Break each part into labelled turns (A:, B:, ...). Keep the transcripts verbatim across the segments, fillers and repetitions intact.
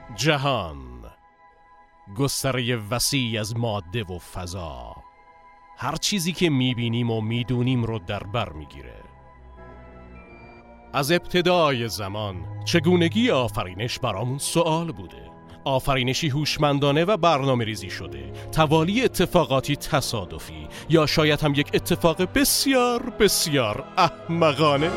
A: جهان، گستره وسیع از ماده و فضا، هر چیزی که میبینیم و میدونیم رو در بر میگیره. از ابتدای زمان چگونگی آفرینش برامون سوال بوده. آفرینشی هوشمندانه و برنامه ریزی شده، توالی اتفاقاتی تصادفی یا شاید هم یک اتفاق بسیار بسیار احمقانه.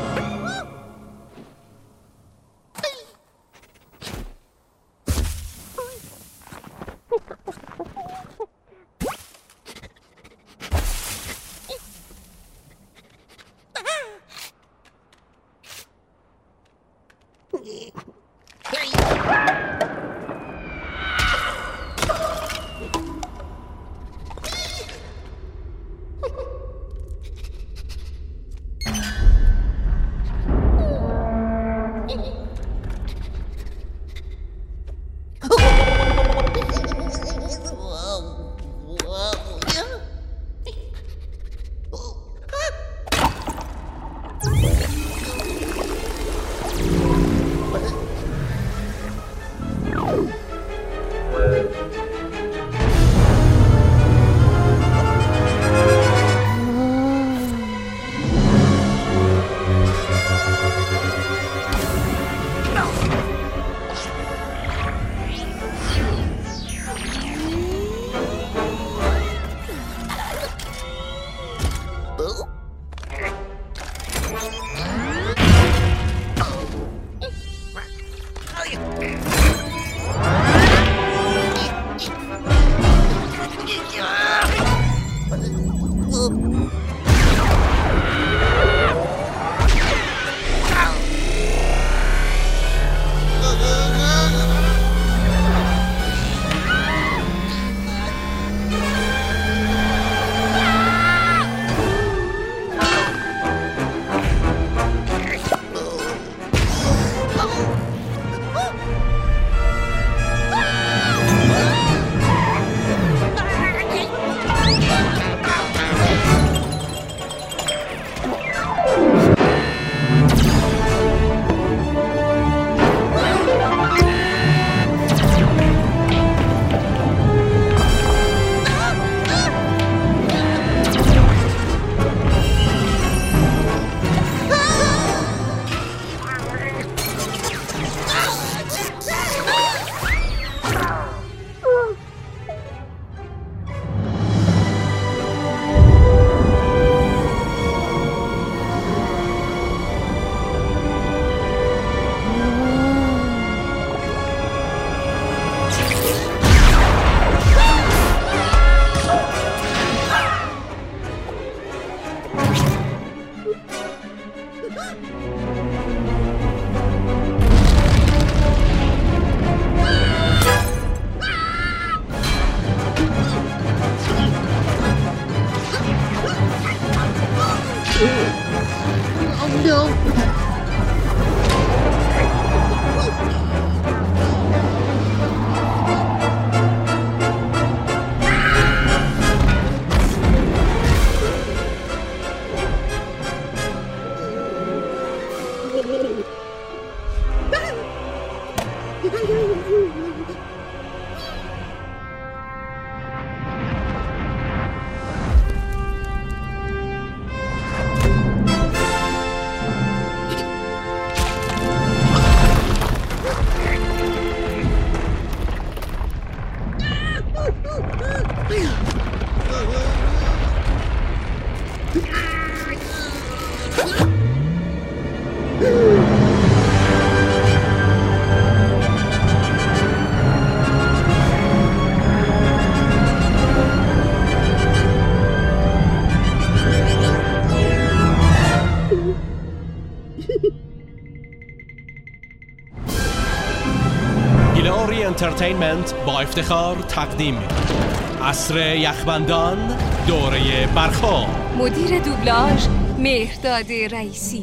A: گیلاری انترتینمنت با افتخار تقدیم می‌کند عصر یخبندان، دوره برخا.
B: مدیر دوبلاژ مهرداد رئیسی.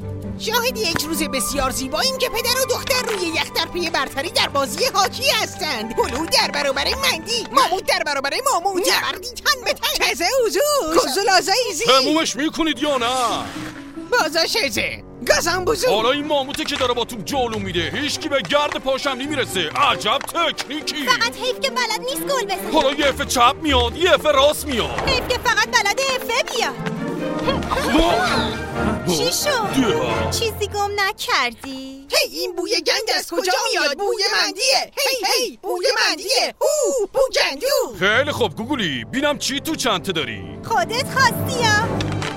C: شاهد یک روز بسیار زیباییم که پدر و دختر روی یخ در پی برتری در بازی هاکی هستند. هلو در برابر مندی، مامود در برابر مامود، نبردی تن به تن، تزه اوزوز، کزولازه ایزی.
A: تمومش میکنید یا نه؟
C: بازا شده گازم بزرگ.
D: حالا این ماموته که داره با توپ جلو میده هیچکی به گرد پاشم نمیرسه. عجب تکنیکی.
E: فقط حیف که بلد نیست گل بزنه.
D: حالا یه اف چپ میاد یه اف راست میاد.
E: حیف که فقط بلد افه بیاد. چی شد؟ چیزی گم نکردی؟
C: هی این بوی گند از کجا میاد؟ بوی مندیه. هی هی بوی مندیه. او بو گندو.
D: خیلی خوب گوگلی بینم چی تو چنته داری.
E: خودت خواستی یا؟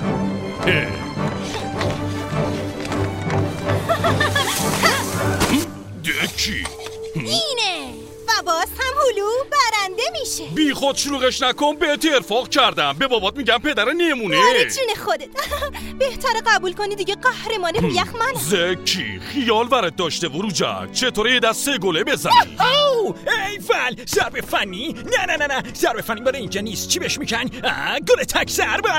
D: دکی
E: اینه و باز هم هلو برنده میشه.
D: بی خود شلوغش نکن. بهت ارفاق کردم. به بابات میگم پدر نمونه.
E: آره جون خودت. بهتره قبول کنی دیگه قهرمان رو یخ منم.
D: زکی خیال ورد داشته وروجک. چطوره یه دست سه گله بزنی؟
F: او ای فل ضربه فنی؟ نه نه نه نه ضربه فنی برای اینجا نیست. چی بهش میگن؟ گل تک ضربه.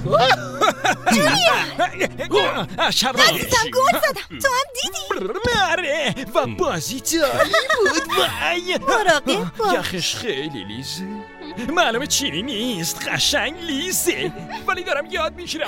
E: عزیزم گل زدم. تو هم دیدی؟
F: آره و بازی جالی بود. وای
E: مراقب باش.
F: یخش خیلی لیزه. معلومه چینی نیست. قشنگ لیزه. ولی دارم یاد میگیرم.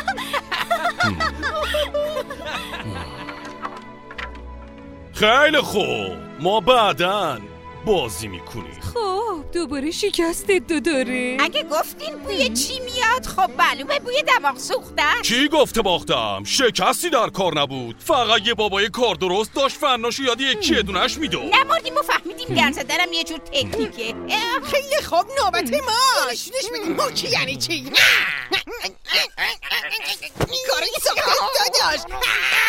D: خیلی خوب ما بعدن بازی میکنیم.
B: خب دوباره شکستت دو داره.
G: اگه گفتین بوی چی میاد خب معلومه بوی دماغ سوخته.
D: کی گفته باختم؟ شکستی در کار نبود. فقط یه بابای کار درست داشت فناشو یاد یکی یه دونش میداد.
G: نمردیم و فهمیدیم گرزه درم یه جور تکنیکه.
C: خیلی خوب نوبت ما. نشونش بدیم ما کی یعنی چی. کاری ساخت داداش.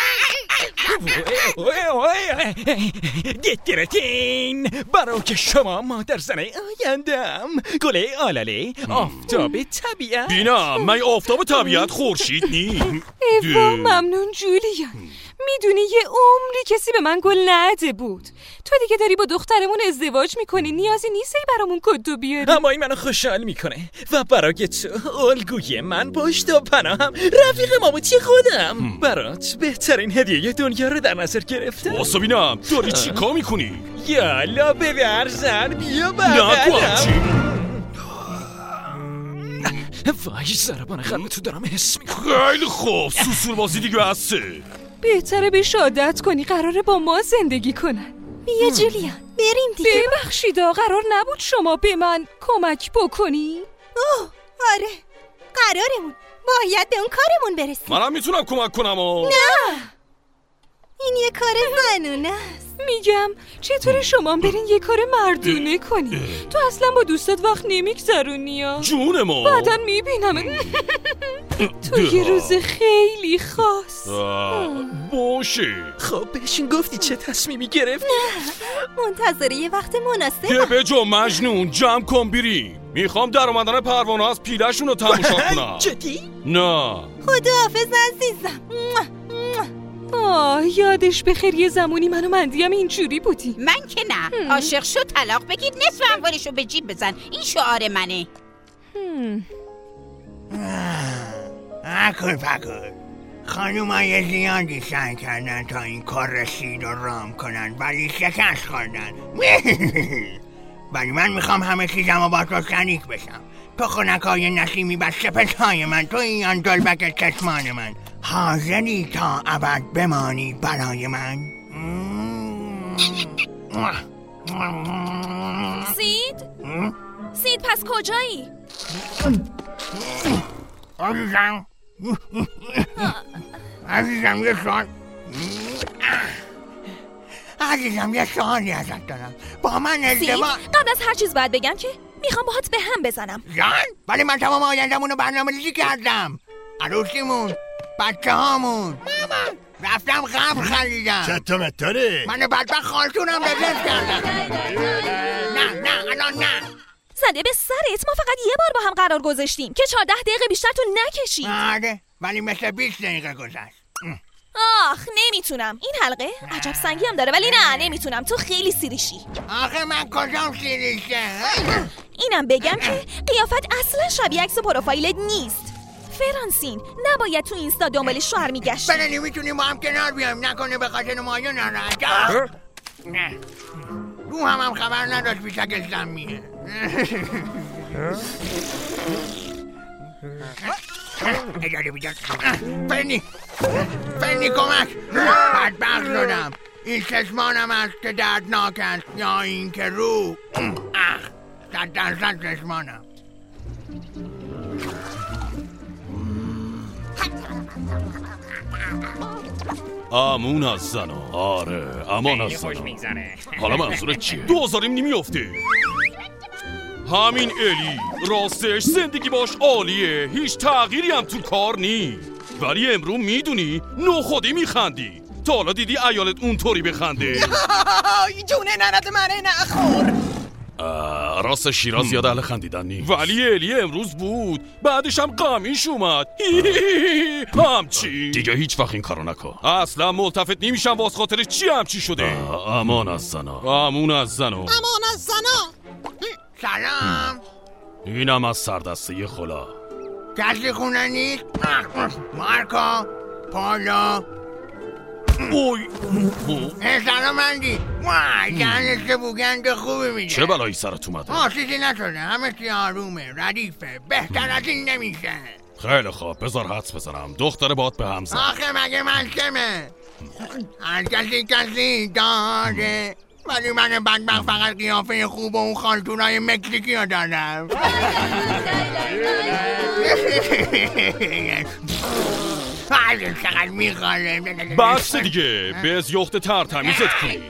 F: گتگرتین برای که شما مادر زنه آیندم. گله آلاله آفتاب طبیعت.
D: بینم من آفتاب طبیعت خورشید نیم.
B: ایوا ممنون جولیان. میدونی یه عمری کسی به من گل نده بود. تو دیگه داری با دخترمون ازدواج میکنی. نیازی نیست ای برامون کدو بیاری.
F: اما این منو خوشحال میکنه و برای تو الگوی من پشت و پناهم رفیق ماموتی خودم. برات بهترین هدیه دنیا رو در نظر گرفتم.
D: واسه بینم داری چی کار میکنی؟
F: یالا ببرزن بیا ببرم. وای ضربان قلب تو دارم حس میکنم.
D: خیلی خوب سوسول بازی دیگه هسته.
B: بهتره به شادت کنی. قراره با ما زندگی کنن.
E: بیا جولیان بریم دیگه.
B: ببخشیدا قرار نبود شما به من کمک بکنی؟
E: اوه آره قرارمون باید به اون کارمون برسیم.
D: منم میتونم کمک کنم و...
E: نه این یه کار زنونه است.
B: میگم چطور شما برین یه کار مردونه کنی؟ تو اصلا با دوستات وقت نمیگذرونی ها.
D: جون ما
B: بعدن میبینم تو یه روز خیلی خاص.
D: باشه
F: خب بهشون گفتی چه تصمیمی گرفت؟
E: نه منتظر یه وقت مناسب.
D: که به جو مجنون جمع کن بریم. میخوام در اومدن پروانه از پیلشون رو تماشا کنم.
F: جدی؟
D: نه
E: خداحافظ عزیزم.
B: آه یادش بخیر یه زمانی من و مندیم اینجوری بودیم.
G: من که نه. عاشق شد طلاق بگید نصف اموالشو به جیب بزن. این شعار منه.
H: اکل پکل خانوم های زیادی سعی کردن تا این کار رسید و رام کنن ولی شکست خوردن. ولی من میخوام همه چیزم و با تو شریک بشم. تو خونکای نسیمی و سپسهای من. تو این اندلبک چشمان من. حاضری تا ابد بمانی برای من؟
E: سید؟ سید پس کجایی؟
H: عزیزم عزیزم یه سوال عزیزم یه سوالی ازت دارم. با من ازدواج
E: قبل از هر چیز باید بگم که میخوام باهات به هم بزنم.
H: جان؟ ولی من تمام آیندمونو برنامه ریزی کردم. عروسیمون بچه هامون مامان رفتم قبر خریدم.
I: چطور متاره؟
H: من بدبخت خالتونم رزرو کردم. نه نه الان نه.
E: زده به سرت. ما فقط یه بار با هم قرار گذاشتیم که چهارده دقیقه بیشتر تو نکشید.
H: آره ولی مثل بیست دقیقه گذشت.
E: آخ نمیتونم. این حلقه عجب سنگی هم داره ولی نه نمیتونم. تو خیلی سیریشی.
H: آخه من کجام سیریشه؟
E: اینم بگم که قیافت اصلا شبیه عکس پروفایلت نیست. فرانسین نباید تو اینستا دنبال شوهر میگشت.
H: بله نمیتونیم با هم کنار بیایم. نکنه به خاطر مایه ناراحت. نه رو هم هم خبر نداشت بیشک سمیه. اجاره بیدار. فرنی فرنی کمک. بدبخت شدم. این چشمانم است که دردناک است یا این که رو. صد درصد چشمانم.
D: امون از زنا. آره امان از زنا. حالا منظورت چیه؟ دوزاریم نمیافته. همین الی راستش زندگی باش عالیه، هیچ تغییری هم تو کار نی. ولی امرو میدونی نو خودی میخندی. تا حالا دیدی ایالت اونطوری بخنده؟
C: جونه ننت منه نخور.
D: راست شیراز زیاد اهل خندیدن نیست. ولی الی امروز بود، بعدش هم قمیش اومد. همچی دیگه هیچ وقت این کارو نکن. اصلا ملتفت نمیشم واس خاطرش چی همچی شده. امان از زنا. امون از زنا.
C: امان از زنا.
H: سلام.
D: اینم از سردسته خلا.
H: کسی خونه نیست؟ مارکو پالا.
D: اوی
H: سلام اندی. وای جهنش که بوگند خوبی میده.
D: چه بلایی سرت اومده؟
H: آه چیزی نشده، همه چی آرومه، ردیفه، بهتر از این نمیشه.
D: خیلی خوب بذار حدس بزنم دختر باد به هم زد.
H: آخه مگه ملکمه هر کسی کسی داره، ولی من بدبخت فقط قیافه خوب و اون خالتونای مکزیکی رو دارم. چقدر میخواله.
D: بس دیگه به یخت تر تمیزت کنی.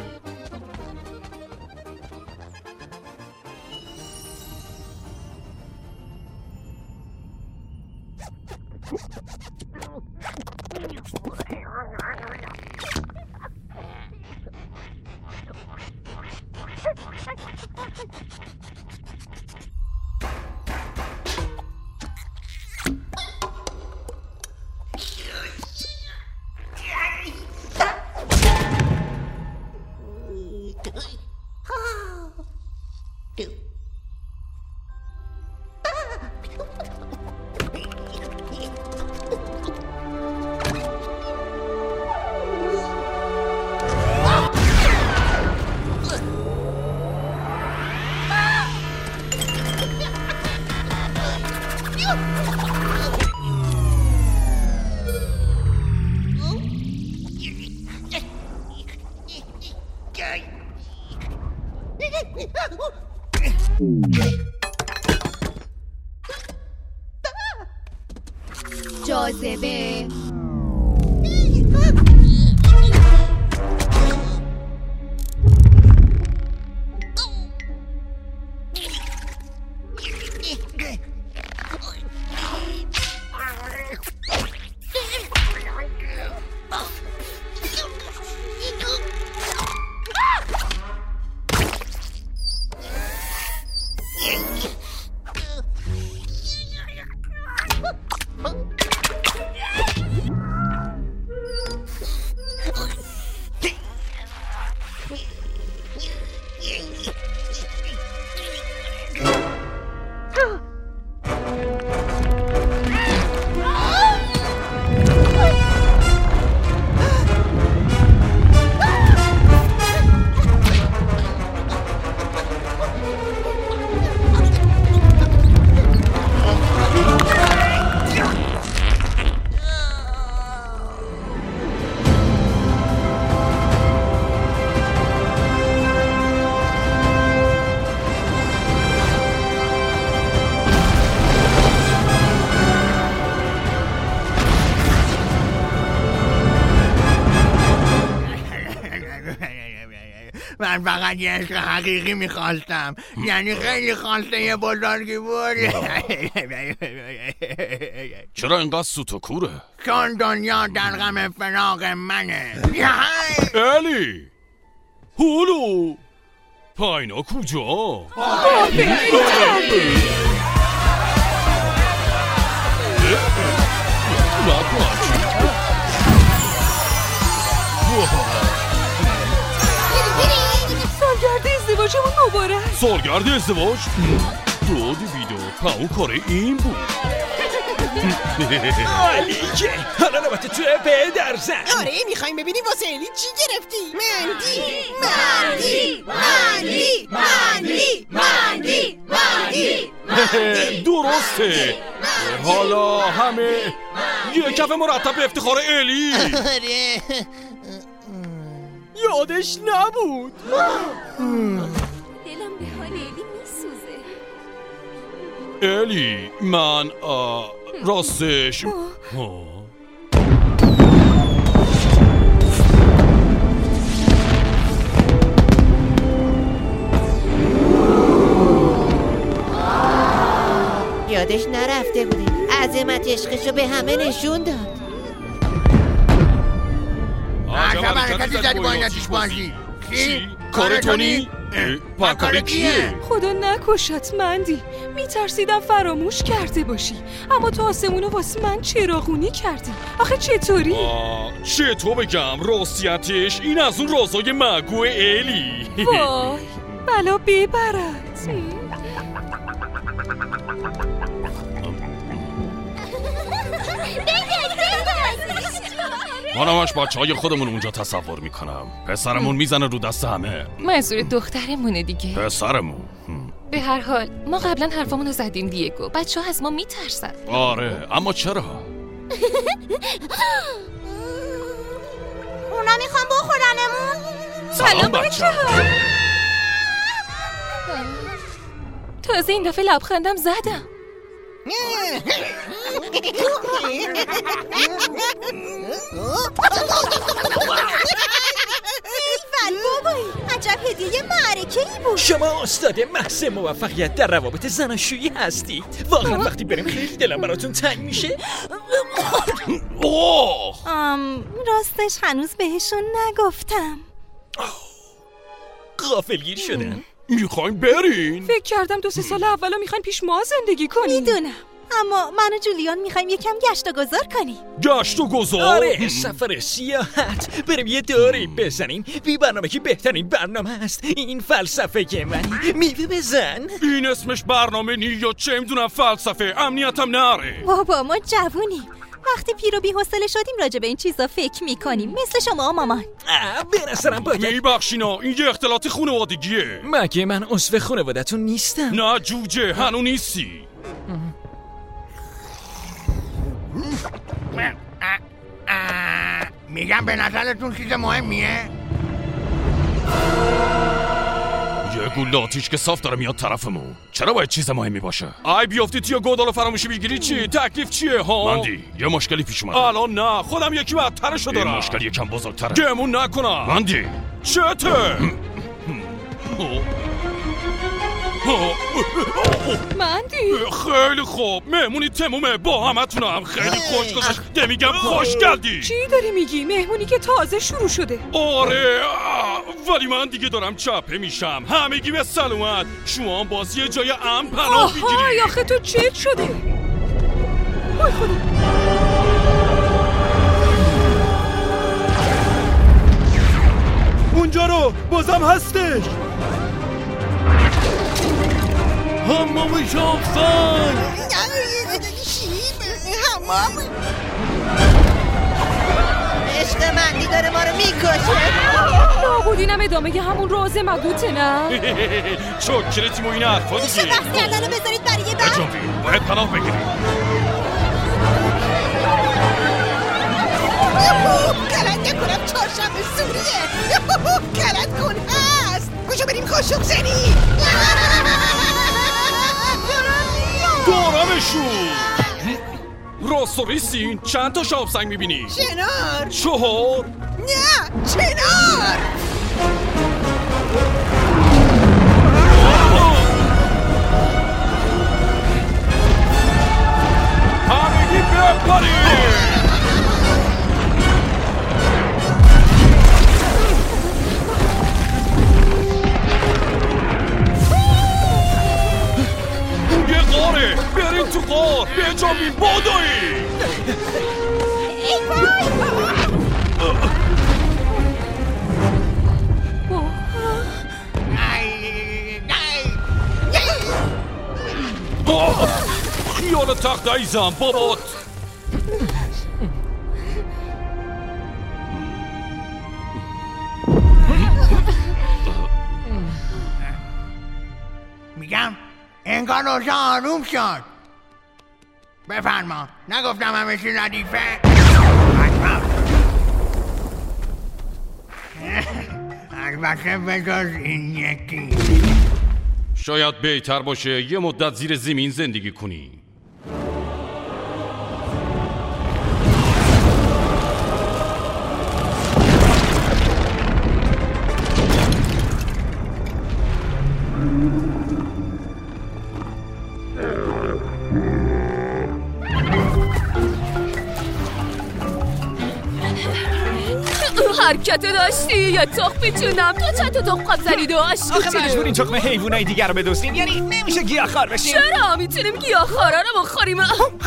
E: جاذبه
H: من فقط یه عشق حقیقی میخواستم، یعنی خیلی خواسته یه بزرگی بود.
D: چرا اینقدر سوت و کوره؟
H: چون دنیا در غم فراق منه.
D: الی هولو پاینا کجا؟
B: سالگرد ازدواجمون مبارک.
D: سالگرد ازدواج؟ دادی ویدو پا اون کاره این بود.
F: علیکه حالا نباته توی پدر زن.
C: آره میخواییم ببینیم واسه الی چی گرفتی. مندی مندی مندی مندی مندی مندی
D: درسته. حالا همه یه کف مرتب به افتخار الی.
C: آره
F: یادش نبود.
E: دلم به حال الی میسوزه.
D: الی من آه، راستش آه.
C: یادش نرفته بوده، عظمت عشقشو به همه نشون داد.
H: عجب حرکتی زدی با این آتیش بازی.
D: چی؟ کار تونی؟ با کار کیه؟
B: خدا نکشت مندی، میترسیدم فراموش کرده باشی، اما تو آسمونو واسه من چراغونی کردی. آخه چطوری؟
D: چطور بگم راستیتش این از اون رازای مگو الی.
B: وای بلا ببرد.
D: من همش بچه های خودمون اونجا تصور میکنم. پسرمون میزنه رو دست همه.
B: منظور دخترمونه دیگه.
D: پسرمون
B: به هر حال ما قبلا حرفامون رو زدیم دیگو، بچه ها از ما میترسن.
D: آره اما چرا؟
E: اونا میخوان بخورنمون.
D: سلام بچه ها.
B: تازه این دفعه لبخندم زدم.
E: ایول بابایی، عجب هدیه معرکه‌ای بود.
F: شما استاد محض موفقیت در روابط زناشویی هستید. واقعا وقتی بریم خیلی دلم براتون تنگ میشه.
D: اوه
E: ام راستش هنوز بهشون نگفتم.
F: غافلگیر شدن.
D: میخوایم برین؟
B: فکر کردم دو سه سال اولا میخواین پیش ما زندگی کنین.
E: میدونم، اما من و جولیان میخوایم یکم گشت و گذار کنیم.
D: گشت و گذار؟
F: آره سفر سیاحت، بریم یه دوری بزنیم. بی برنامه که بهترین برنامه هست. این فلسفه که منی میوه بزن.
D: این اسمش برنامه نی یا چه میدونم فلسفه. امنیتم نره.
E: بابا ما جوونیم، وقتی پیر و بی حوصله شدیم راجع به این چیزا فکر میکنیم، مثل شما مامان.
F: به نظرم باید
D: میبخشینا این یه اختلاط خانوادگیه.
F: مگه من عضو خانوادتون نیستم؟
D: نه جوجه هنو نیستی.
H: میگم به نظرتون چیز مهمیه؟
D: یه گول آتیش که صاف داره میاد طرفمون. چرا باید چیز مهمی باشه؟ ای بیافتی تو گودالو فراموشی بگیری چی؟ تکلیف چیه ها؟ مندی یه مشکلی پیش اومده. الان نه، خودم یکی بدترشو دارم. این مشکل یکم بزرگتره. گمون نکنم. مندی چته؟
B: مندی
D: خیلی خوب، مهمونی تمومه. با همتونم خیلی خوش گذشت. میگم خوش گردی.
B: چی داری میگی؟ مهمونی که تازه شروع شده.
D: آره ولی من دیگه دارم چپه میشم. همگی به سلامت. شما هم باز یه جای امن پناه بگیری.
B: آهای آخه تو چت شده. وای خدا.
A: اونجا رو بازم هستش. حمام شامسان.
C: حمام عشق مندی داره ما رو میکشه.
B: نابود اینم ادامه همون راز مگوته نه؟
D: چوکره تیم و این حرفا دیگه.
E: میشه بحث کردن رو بذارید برای یه بعد؟
D: اجابی باید پناه بگیریم.
C: غلط نکنم چهارشنبه سوریه. غلط کن هست. کجا بریم خوشم زنی؟
D: دارمشون. راست و ریسین چند تا شاب سنگ میبینی؟
C: چنار.
D: چهار؟
C: نه چنار.
D: همگی بپرید. یه غاره، برین تو غار. بجامین بادایی. خیال تخت ایزم بابات.
H: میگم انگار روزا آروم شد. بفرما. نگفتم همه چی ردیفه؟ البته بجز این یکی.
D: شاید بهتر باشه یه مدت زیر زمین زندگی کنی.
B: حرکت داشتی یا تخم میتونم تو چند تا تخم زنی داشت.
F: آخه مجبورین تخم حیوانای دیگر رو بدوستین، یعنی نمیشه گیاهخوار بشین.
B: چرا میتونیم گیاهخوارا رو بخوریم؟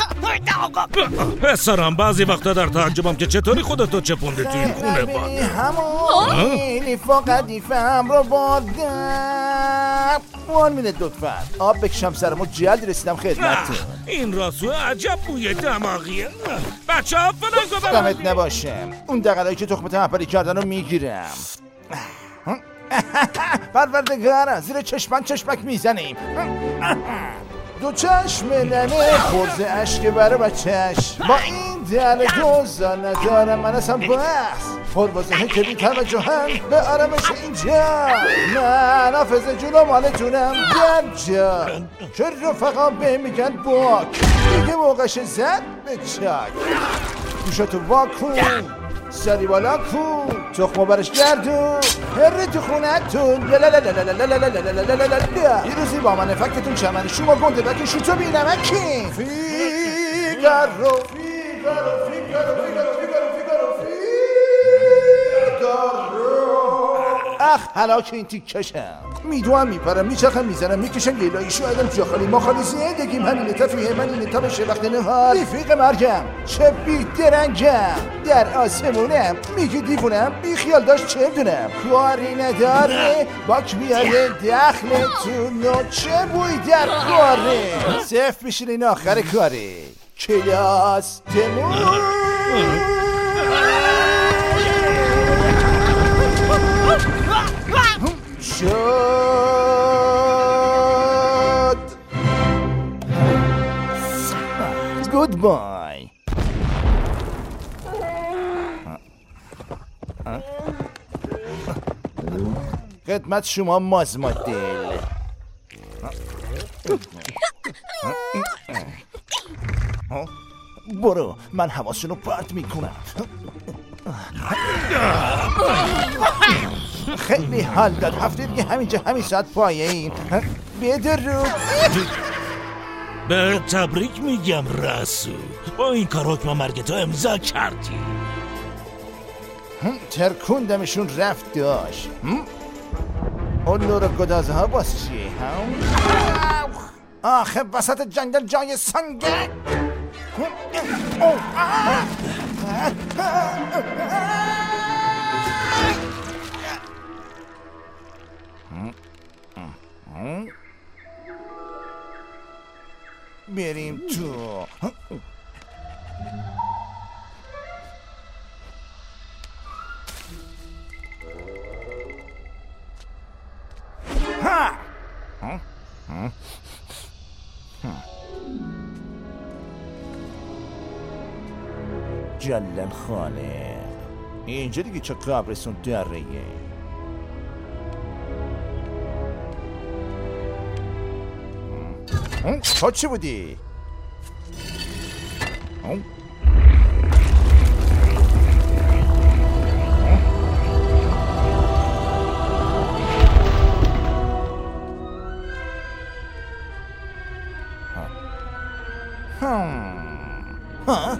I: پسرم بعضی وقتا در تعجبم که چطوری خودتو چپونده تو این خونه باد.
J: همون فقط دیفم رو بردم. وان مینت لطفا آب بکشم سرمو، جلد رسیدم خدمتتون.
I: این راسو عجب بوی دماغیه. بچه ها فلان گذارم
J: دمت نباشم. اون دقلایی که تخم تنپری کردن رو میگیرم. پروردگارم زیر چشمن چشمک میزنیم. دو چشم نمه خورز عشق برای بچهش. با این دل دوزا ندارم من اصلا بحث. پروازه کلی توجهم به آرامش اینجا. من حافظ جلو مالتونم در جا که رفقا به میگن باک. دیگه موقعش زد به چاک. گوشتو واکن سری بالا کن تخمو برش گردون هره تو خونتون یه روزی با من فکتون چمن شما گنده بکی شو تو بینم اکی فیگارو فیگارو فیگارو فیگارو فیگارو فیگارو اخ حلاک این تیکشم میدوام میپرم میچرخم میزنم میکشم لیلایی شایدم جا خالی ما خالی زندگیم همینه تفریه من اینه تا بشه وقت نهار رفیق مرگم چه بی درنگم در آسمونم میگی دیوونم بی خیال داشت چه دونم کاری نداره باک بیاره دخلتونو چه بوی در کاره صف بشین این آخر کاره کلاس تمون شد گود بای خدمت شما ماز مدل برو من حواسشونو پرت میکنم خیلی حال داد هفته دیگه همینجا همین ساعت پایه این بدرود
I: به تبریک میگم رسول با این کار حکم مرگتو امضا کردی
J: ترکوندمشون رفت داشت اون نور گدازه ها باز چیه آخه وسط جنگل جای سنگه بریم تو ها جلل خاله اینجا دیگه چه قبرستون دره تو چی بودی؟ ها؟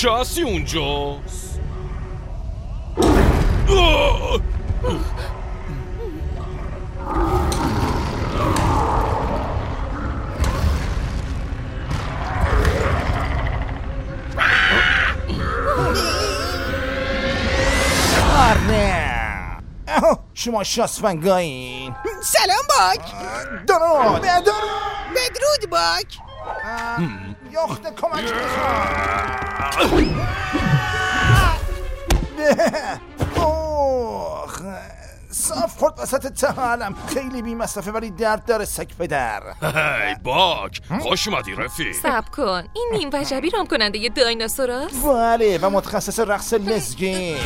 D: چه هستی اونجا؟
J: شما شاسفنگایین.
C: سلام باک.
J: درود. بدرود.
C: بدرود باک.
J: یخت کمک میخوام. اوه صاف خورد وسط تهالم. خیلی بی مصرفه ولی درد داره سگ پدر.
D: هی باک، خوش اومدی رفیق.
B: صبر کن، این نیم وجبی رام کننده یه دایناسور است؟
J: بله و متخصص رقص لزگی.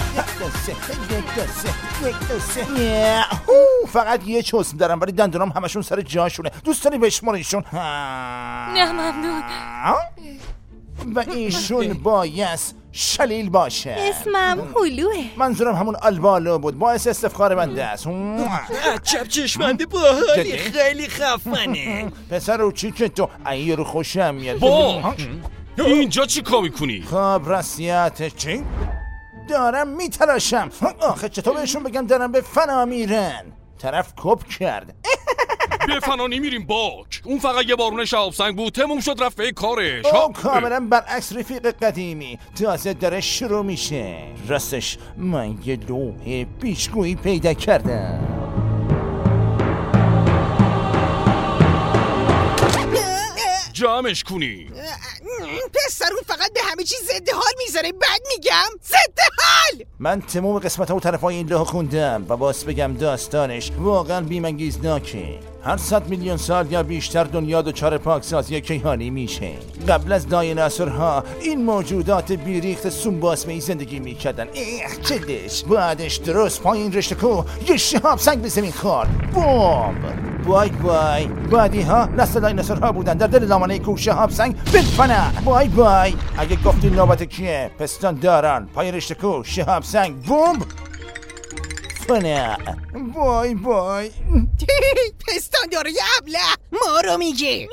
J: فقط یه چسم دارم ولی دندونام همشون سر جاشونه. دوست داری بشماریشون؟
B: نه ممنون.
J: و ایشون بایست شلیل باشه.
E: اسمم هلوه.
J: منظورم همون البالو بود. باعث استفخار بنده است.
F: عجب چشمنده باحالی، خیلی خفنه.
J: پسر رو چی که تو ای رو خوشم میاد.
D: باک اینجا چی کار میکنی؟
J: خب راسیت چی؟ دارم میتراشم. آخه چطور بهشون بگم دارم به فنا میرن؟ طرف کپ کرد.
D: به فنا نمیریم باک، اون فقط یه بارون شهاب سنگ بود، تموم شد رفت به کارش.
J: او کاملا برعکس رفیق قدیمی، تازه داره شروع میشه. راستش من یه لوح پیشگویی پیدا کردم.
D: جمعش کنی.
C: پسرون فقط به همه چیز ضد حال میذاره. بعد میگم ضد حال.
J: من تمام قسمت ها و طرف های این لوح خوندم و باز بگم داستانش واقعا بی‌منگیزناکه. هر صد میلیون سال یا بیشتر دنیا دچار پاکسازی کیهانی میشه. قبل از دایناسورها این موجودات بیریخت سومباسمه‌ای زندگی میکردن. ایخ چدش. بعدش درست پایین رشته کوه یه شهاب سنگ به زمین خورد. بوم. بای بای. بعدی ها نسل دایناسورها بودن در دل دامنه کوه شهاب سنگ بالفنا. بای بای. اگه گفتین نوبت کیه؟ پستان دارن پای رشته کوه شهاب سنگ بوم فنا. بای بای.
C: پستان داره یه ابله ما رو میگه.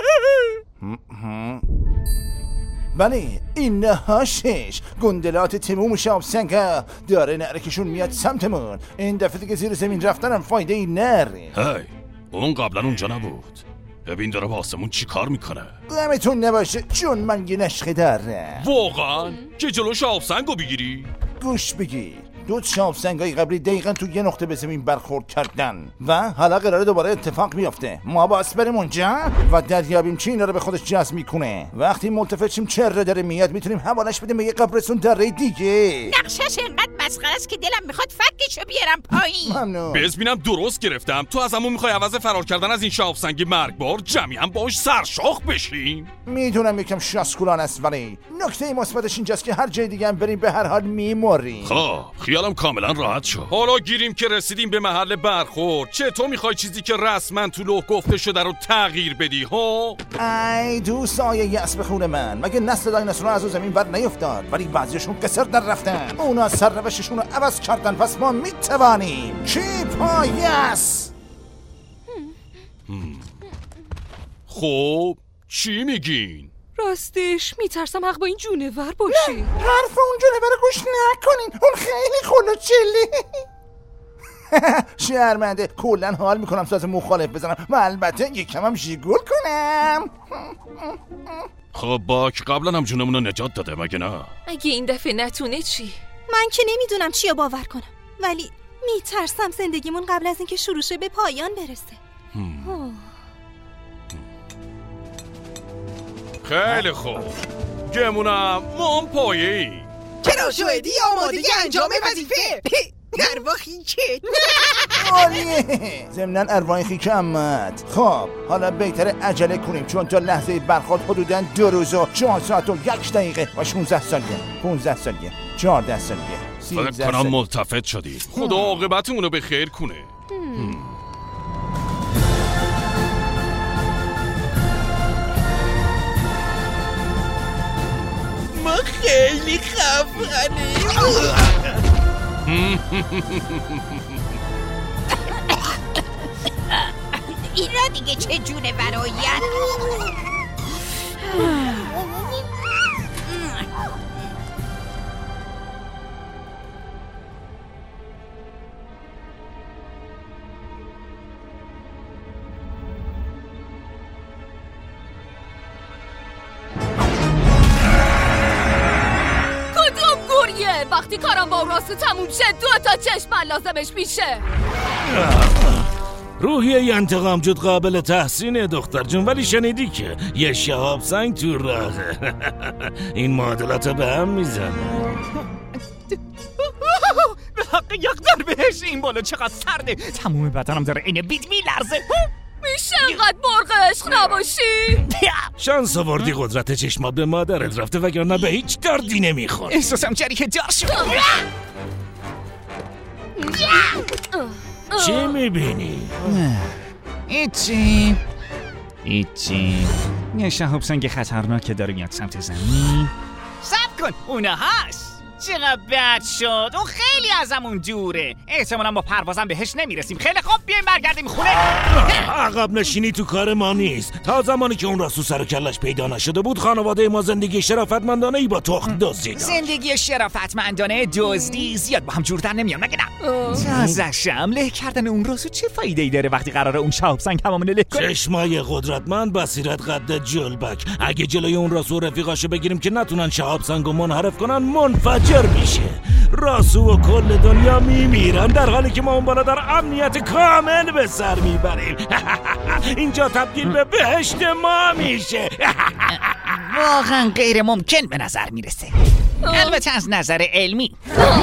J: بله این نهاشش. گندلات تموم شهاب سنگ ها داره نرکشون میاد سمتمون. این دفعه دیگه زیر زمین رفتنم فایده ای نره.
D: هی اون قبلا اونجا نبود. ببین داره با آسمون چی کار میکنه.
J: غمتون نباشه چون من یه نشخه دارم.
D: واقعا؟ که جلو شهاب سنگو بگیری؟
J: گوش بگی. دو شهاب سنگای قبلی دقیقا تو یه نقطه به زمین برخورد کردن و حالا قراره دوباره اتفاق بیفته. ما باز بریم اونجا و دریابیم چی اینا رو به خودش جذب میکنه. وقتی ملتفت شیم چره داره میاد میتونیم حوالش بدیم به یه قبرستون دره دیگه.
G: نقشش اینقدر مسخره است که دلم میخواد فکشو بیارم پایین.
J: ممنون.
D: ببینم درست گرفتم. تو از همون میخوای عوض فرار کردن از این شهاب سنگ مرگبار جمعی هم باش سرشاخ بشیم؟
J: میدونم یکم شاسکولان است ولی نکته مثبتش اینجاست که هر جای دیگه هم بریم به هر حال میموریم.
D: خب خیالم کاملا راحت شد. حالا گیریم که رسیدیم به محل برخورد. چطور میخوای چیزی که رسما تو لوح گفته شده رو تغییر بدی ها؟
J: ای دوست آیه یأس به خون من. مگه نسل دایناسورها از اون زمین بر نیفتاد ولی بعضیشون قصر در رفتن. اونا سرنوشتشون رو عوض کردن پس ما میتوانیم. چی پایس؟
D: خب چی میگین؟
B: راستش میترسم حق با این جونور باشی.
J: نه حرف اون جونور گوش نکنین. اون خیلی خلوچلی. شرمنده. کلن حال میکنم ساز مخالف بزنم و البته یکم هم ژیگول کنم.
D: خب باک قبلا هم جونمون رو نجات داده مگه نه؟
B: اگه این دفعه نتونه چی؟
E: من که نمیدونم چی رو باور کنم ولی میترسم زندگیمون قبل از اینکه شروع شه به پایان برسه.
D: خیلی خوب. گمونم ما هم پایه ای.
C: چرا شاهدی آماده انجام وظیفه. ارواح خیکه.
J: عالیه. ضمناً ارواح خیکه امت. خب حالا بهتره عجله کنیم چون تا لحظه برخورد حدوداً دو روز و چهار ساعت و یک دقیقه و شانزده ثانیه پانزده ثانیه چهارده ثانیه
D: فکر کنم ملتفت شدی. خدا عاقبتمون رو به خیر کنه.
F: ما خیلی خفنیم.
G: اینا دیگه چه جونه براین؟
B: وقتی کارم با اون راسو تموم شه دو تا چشم لازمش میشه.
I: روحیه انتقام جد قابل تحسینه دختر جون، ولی شنیدی که یه شهاب سنگ تو راهه. این معادلات به هم میزنه.
F: به حق یقدر بهش این بالا چقدر سرده، تموم بدنم داره اینه بیت میلرزه.
B: میشه انقدر مرغ عشق نباشی؟
I: شانس آوردی قدرت چشمات به مادرت رفته، وگرنه به هیچ دردی نمیخوره.
F: احساسم جریه دار شد.
I: چی میبینی؟
F: ایچی ایچی یه شهاب سنگ خطرناک که داره میاد سمت زمین. صبر کن، اونه هست. چقدر بد شد، اون خیلی ازمون دوره، احتمالا با پروازم بهش نمیرسیم. خیلی خوب، بیایم برگردیم خونه.
I: عقب نشینی تو کار ما نیست. تا زمانی که اون راسو سر و کلش پیدا نشده بود، خانواده ما زندگی شرافتمندانه ای با تخم دزدی داشت.
F: زندگی شرافتمندانه دزدی زیاد با هم جور در نمیام، مگه نه؟ تازه‌شم له کردن اون راسو چه فایده ای داره وقتی قراره اون شهاب سنگ هممون له کنه؟
I: چشمای قدرتمند، بصیرت قد جلبک. اگه جلوی اون راسو و رفیقاشو بگیریم که نتونن شهاب سنگو منحرف کنن، منفجر میشه. راسو و کل دنیا میمیرن، در حالی که ما اون بالا در امنیت کامل به سر میبریم. اینجا تبدیل به بهشت ما میشه.
F: واقعا غیر ممکن به نظر میرسه، البته از نظر علمی.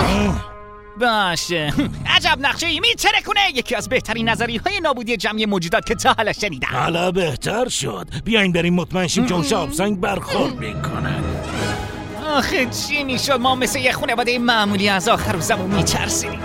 F: باشه، عجب نقشه ای میتره کنه. یکی از بهترین نظری های نابودی جمعی موجودات که تا حالا شنیدم.
I: حالا بهتر شد، بیاین بریم مطمئن شیم که اون شهاب سنگ برخورد میکنه.
F: آخه چی میشد ما مثل یه خانواده معمولی از آخر روزمون میترسیدیم.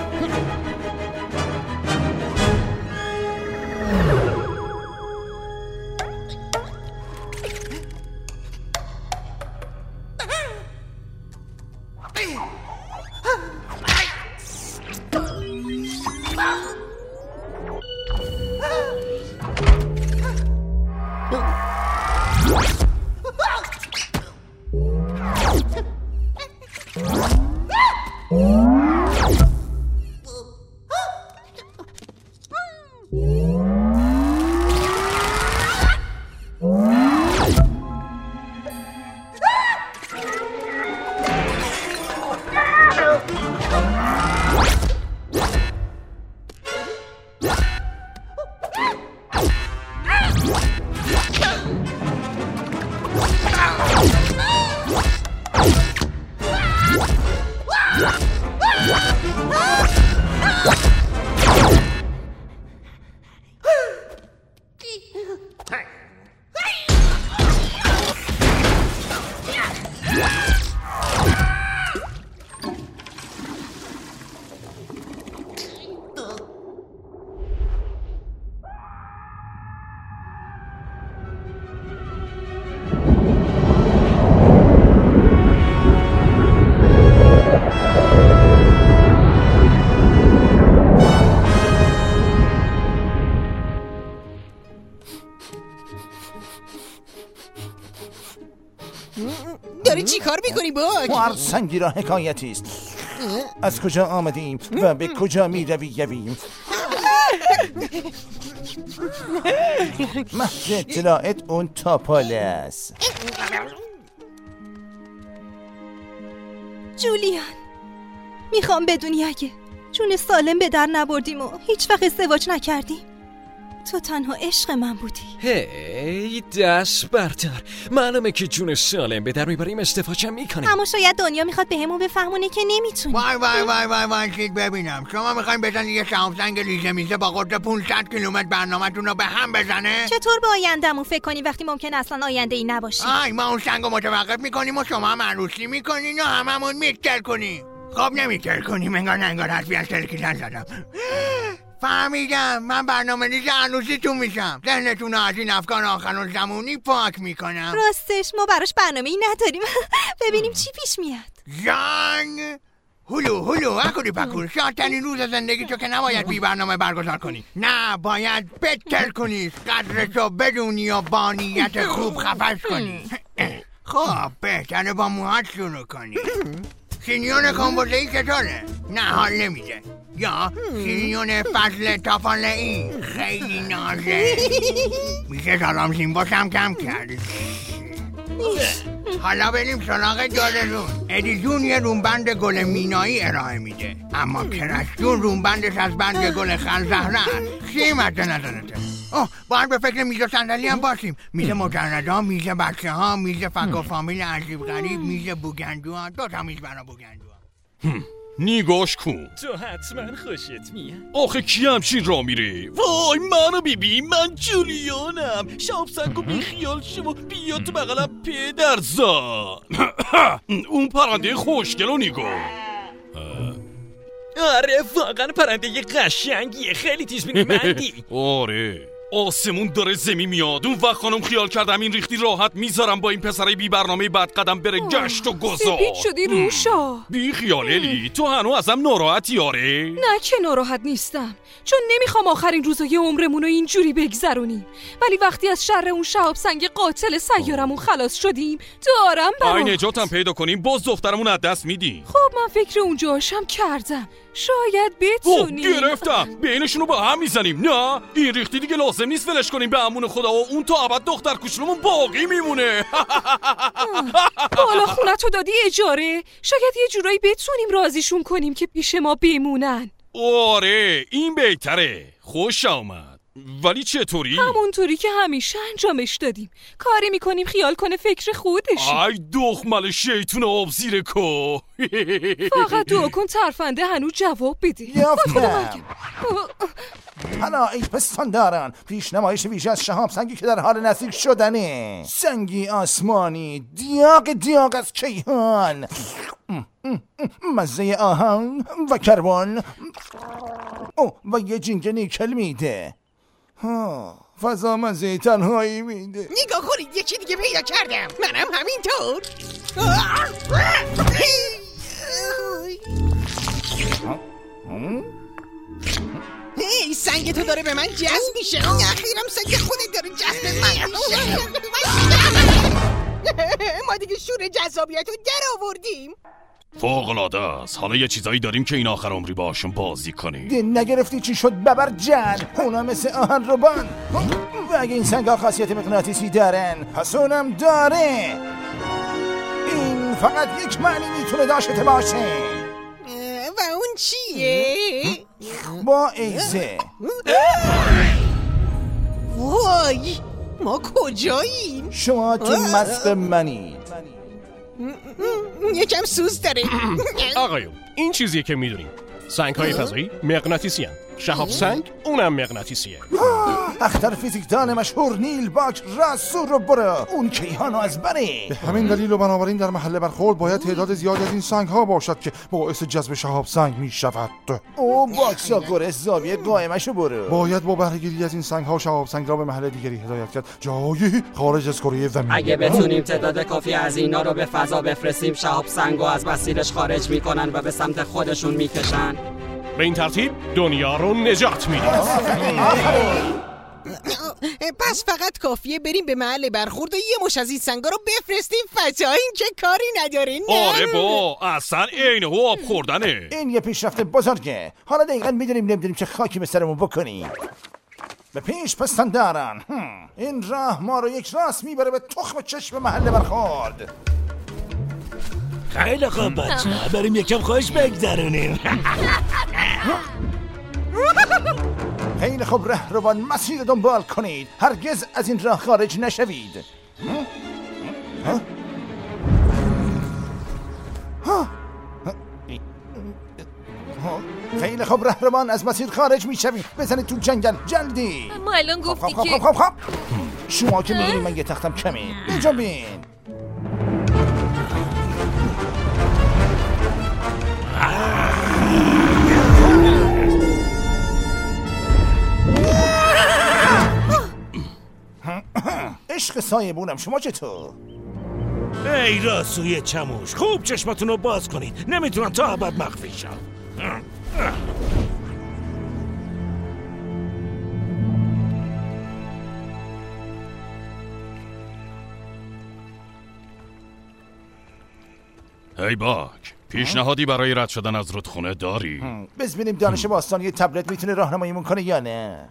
C: داری چی کار میکنی باک؟
J: هر سنگی را حکایتی است. از کجا آمدیم و به کجا می رویم؟ مهد اطلاعت اون تاپاله است.
E: جولیان، میخوام بدونی اگه جون سالم به در نبردیم و هیچ وقت ازدواج نکردیم، تو تنها عشق من بودی.
K: هی دست بردار، معلومه که جون سالم به در میبریم استفاده میکنیم.
E: اما شاید دنیا میخواد بهمون بفهمونه که نمیتونیم.
H: وای وای وای وای وای چیک ببینم، شما میخواین بزنید یه شهاب سنگ لیزه میزه با قطر پانصد کیلومتر برنامه‌تون رو به هم بزنه؟
E: چطور به آینده‌مون فکر کنی وقتی ممکن اصلا آینده ای نباشه؟
H: آی ما اون سنگو متوقف میکنیم و شما هم عروسی میکنین و هممون میکتر کنیم. خب نمیکتر کنیم، انگار ننگار حرفی از تلکیزن زدم. فهمیدم، من برنامه ریز عروسیتون میشم. ذهنتون از این افکار آخر زمانی پاک میکنم.
E: راستش ما براش برنامه ای نداریم. ببینیم چی پیش میاد.
H: جان هلو هلو اکوری پکور، شادترین روز زندگی تو که نباید بی برنامه برگزار کنی. نه، باید بهتر کنی، قدرتو بدونی و با نیت خوب خفش کنی. خب بهتره با موهات شروع کنی. سینیون کامبوزه‌ای چطوره؟ نه حال نمیده. یا سینیون فصل تافاله‌ای خیلی نازه. میشه سلام سیم باشم کم کرد. حالا بریم سراغ دارالون. ادیجون یه رومبند گل مینایی ارائه میده، اما کرشجون رومبندش از بند گل خلزهره است. چی مد نظرته؟ اوه باید به فکر میز و صندلی هم باشیم. میز مجردا، میز بچه ها، میز فک و فامیل عجیب غریب، میز بوگندوها، دو تا میز برای بوگندوها.
D: نیگاش کن،
K: تو حتما خوشت میاد.
D: آخه کی همچین را میره؟ وای منو ببین، من جولیانم. شاب سنگو بی خیال شما، بیا تو بغلم پدرزا. اون پرنده خوشگل رو نگاه.
K: آره واقعا پرنده یه قشنگیه، خیلی تیز بینی مندی.
D: آره آسمون داره زمین میاد. اون وقت خانم خیال کردم این ریختی راحت میذارم با این پسرای بی برنامه بد قدم بره گشت و گذار.
B: سپید شدی روشا.
D: بی خیال الی، تو هنو ازم ناراحتی؟ آره
B: نه که ناراحت نیستم، چون نمیخوام آخرین روزای عمرمون رو اینجوری بگذرونیم، ولی وقتی از شر اون شهاب سنگ قاتل سیارمون خلاص شدیم دارم برات.
D: ای نجاتم پیدا کنیم باز دخترمون از دست میدیم.
B: خب من فکر اونجاشم کردم، شاید بتونیم.
D: گرفتم، بینشونو با هم میزنیم. نه این ریختی دیگه لازم نیست ولش کنیم به امون خدا و اون تا ابد دختر کوچولومون باقی میمونه.
B: بالا خونه تو دادی اجاره، شاید یه جورایی بتونیم راضیشون کنیم که پیش ما بمونن.
D: آره این بهتره، خوش آمد. ولی چطوری؟
B: همونطوری که همیشه انجامش دادیم، کاری میکنیم خیال کنه فکر خودشی.
D: ای دخمل شیطون آب زیر کو.
B: فقط دعا کن ترفنده هنو جواب بده.
J: یافتم. حالا ای پستانداران، پیش نمایش ویژه از شهاب سنگی که در حال نزدیک شدنه. سنگی آسمانی، دیاق دیاق از کیهان، مزه آهن و کربن او و یه جینگ نیکل میده. ها فضا مزه تنهایی میده.
C: نگاه کنید یکی دیگه پیدا کردم، منم همینطور. هی سنگ تو داره به من جذب میشه. اخیرم سنگ خودت داره جذب من میشه. ما دیگه شور جذابیت رو در آوردیم.
D: فوق‌العاده است. حالا یه چیزایی داریم که این آخر عمری باشون بازی کنیم.
J: دین نگرفتی چی شد ببر جن؟ اونا مثل آهن روبان و اگه این سنگ ها خاصیت مغناطیسی دارن پس اونم داره. این فقط یک معنی میتونه داشته باشه.
C: و اون چیه؟
J: با ایزه.
C: وای ما کجاییم؟
J: شما که مست منید.
C: یکم سوز داره.
A: آقایون این چیزیه که میدونیم، سنگ های فضایی مغناطیسی هستند. شهاب سنگ اونم مغناطیسیه.
J: اختر فیزیکدان مشهور نیل باک راسو رو برو، اون کیهانو از بره.
L: به همین دلیل و بنابراین در محل برخورد باید تعداد زیادی از این سنگ ها باشد که باعث جذب شهاب سنگ می شود.
J: او باکسا گرس زاویه قائمشو برو.
L: باید با بهره‌گیری از این سنگ ها شهاب سنگ را به محل دیگری هدایت کرد، جایی خارج از کره زمین.
M: اگه بتونیم تعداد کافی از اینا رو به فضا بفرستیم، شهاب سنگو از مسیرش خارج میکنن و به سمت خودشون میکشن.
A: به این ترتیب دنیا رو نجات میدیم.
C: پس فقط کافیه بریم به محل برخورد و یه مش از این سنگا رو بفرستیم فضا. این که کاری نداره.
D: آره با اصلا اینه و آب خوردنه.
J: این یه پیشرفت بزرگه. حالا دقیقا میدونیم نمیدونیم چه خاکی به سرمون بکنیم. به پیش پستانداران، این راه ما رو یک راست میبره به تخم چشم محل برخورد.
I: خیلی خوب بچه ها، بریم یکم خوش بگذرونیم.
J: خیلی خوب رهروان، مسیر دنبال کنید، هرگز از این راه خارج نشوید. ها؟ ها؟ خیلی خوب رهروان، از مسیر خارج میشوید. بزنید تو جنگل جلدی.
B: اما الان گفتی
J: خب
B: که
J: خب خب خب شما که میدونید من یه تختم کمه. اینجا بین. عشق سایبونم، شما چطور؟
I: ای راسوی چموش، خوب چشمتون رو باز کنید، نمیتونم تا ابد مخفی شم.
D: ای باک، پیشنهادی برای رد شدن از رودخونه داری؟
J: بز ببینیم دانش باستانی تبلت میتونه راهنماییمون کنه یا نه.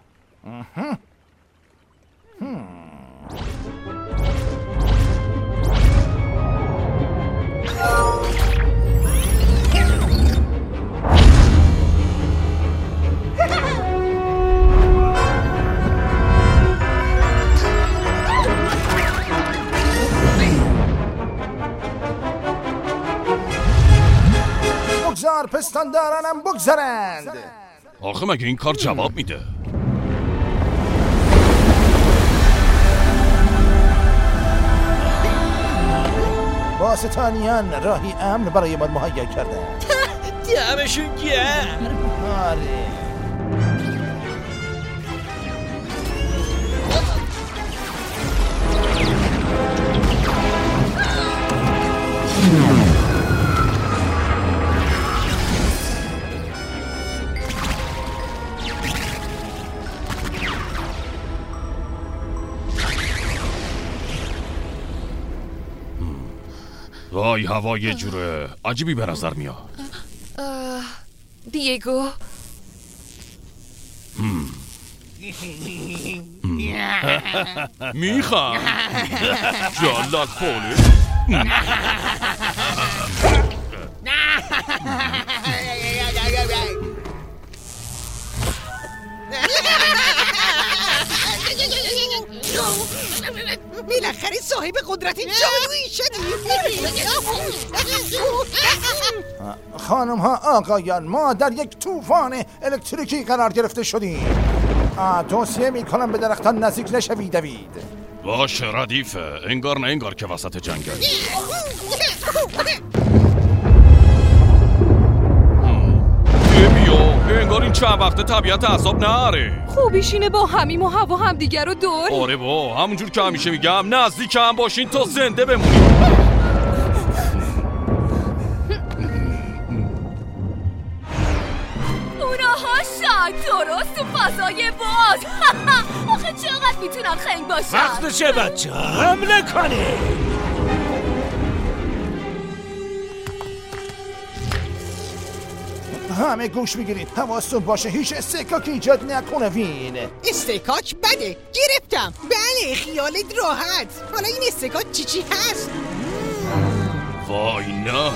J: پستان دارنم بگذارند.
D: آخه مگه این کار جواب میده؟
J: باستانیان راهی امن برای ما مهیا کردن.
K: دمشون گرم.
J: آره.
D: وای هوا یه جوره عجیبی به نظر میاد.
B: دیگو
D: میخوام جلال پولی
C: بالاخره صاحب قدرت جادویی شدیم.
J: خانم ها آقایان، ما در یک طوفان الکتریکی قرار گرفته شدیم. توصیه می کنم به درختان نزدیک نشوید دوید.
D: باشه ردیفه، انگار نه انگار که وسط جنگل. بیا انگار این چند وقته طبیعت اعصاب نره.
B: خوبیشینه با همیم و هوا هم دیگر رو داری.
D: آره با همونجور که همیشه میگم نزدیک هم باشین تا زنده بمونیم.
B: اوناها شاید درست تو فضای باز. آخه چقدر میتونن خنگ باشن.
I: وقتشه بچه حمله کنی.
J: همه گوش میگیرید، حواستون باشه هیچ استکاک ایجاد نکنه. وین
C: استکاک بده، گرفتم. بله خیالت راحت. حالا این استکاک چی چی هست؟
D: وای نه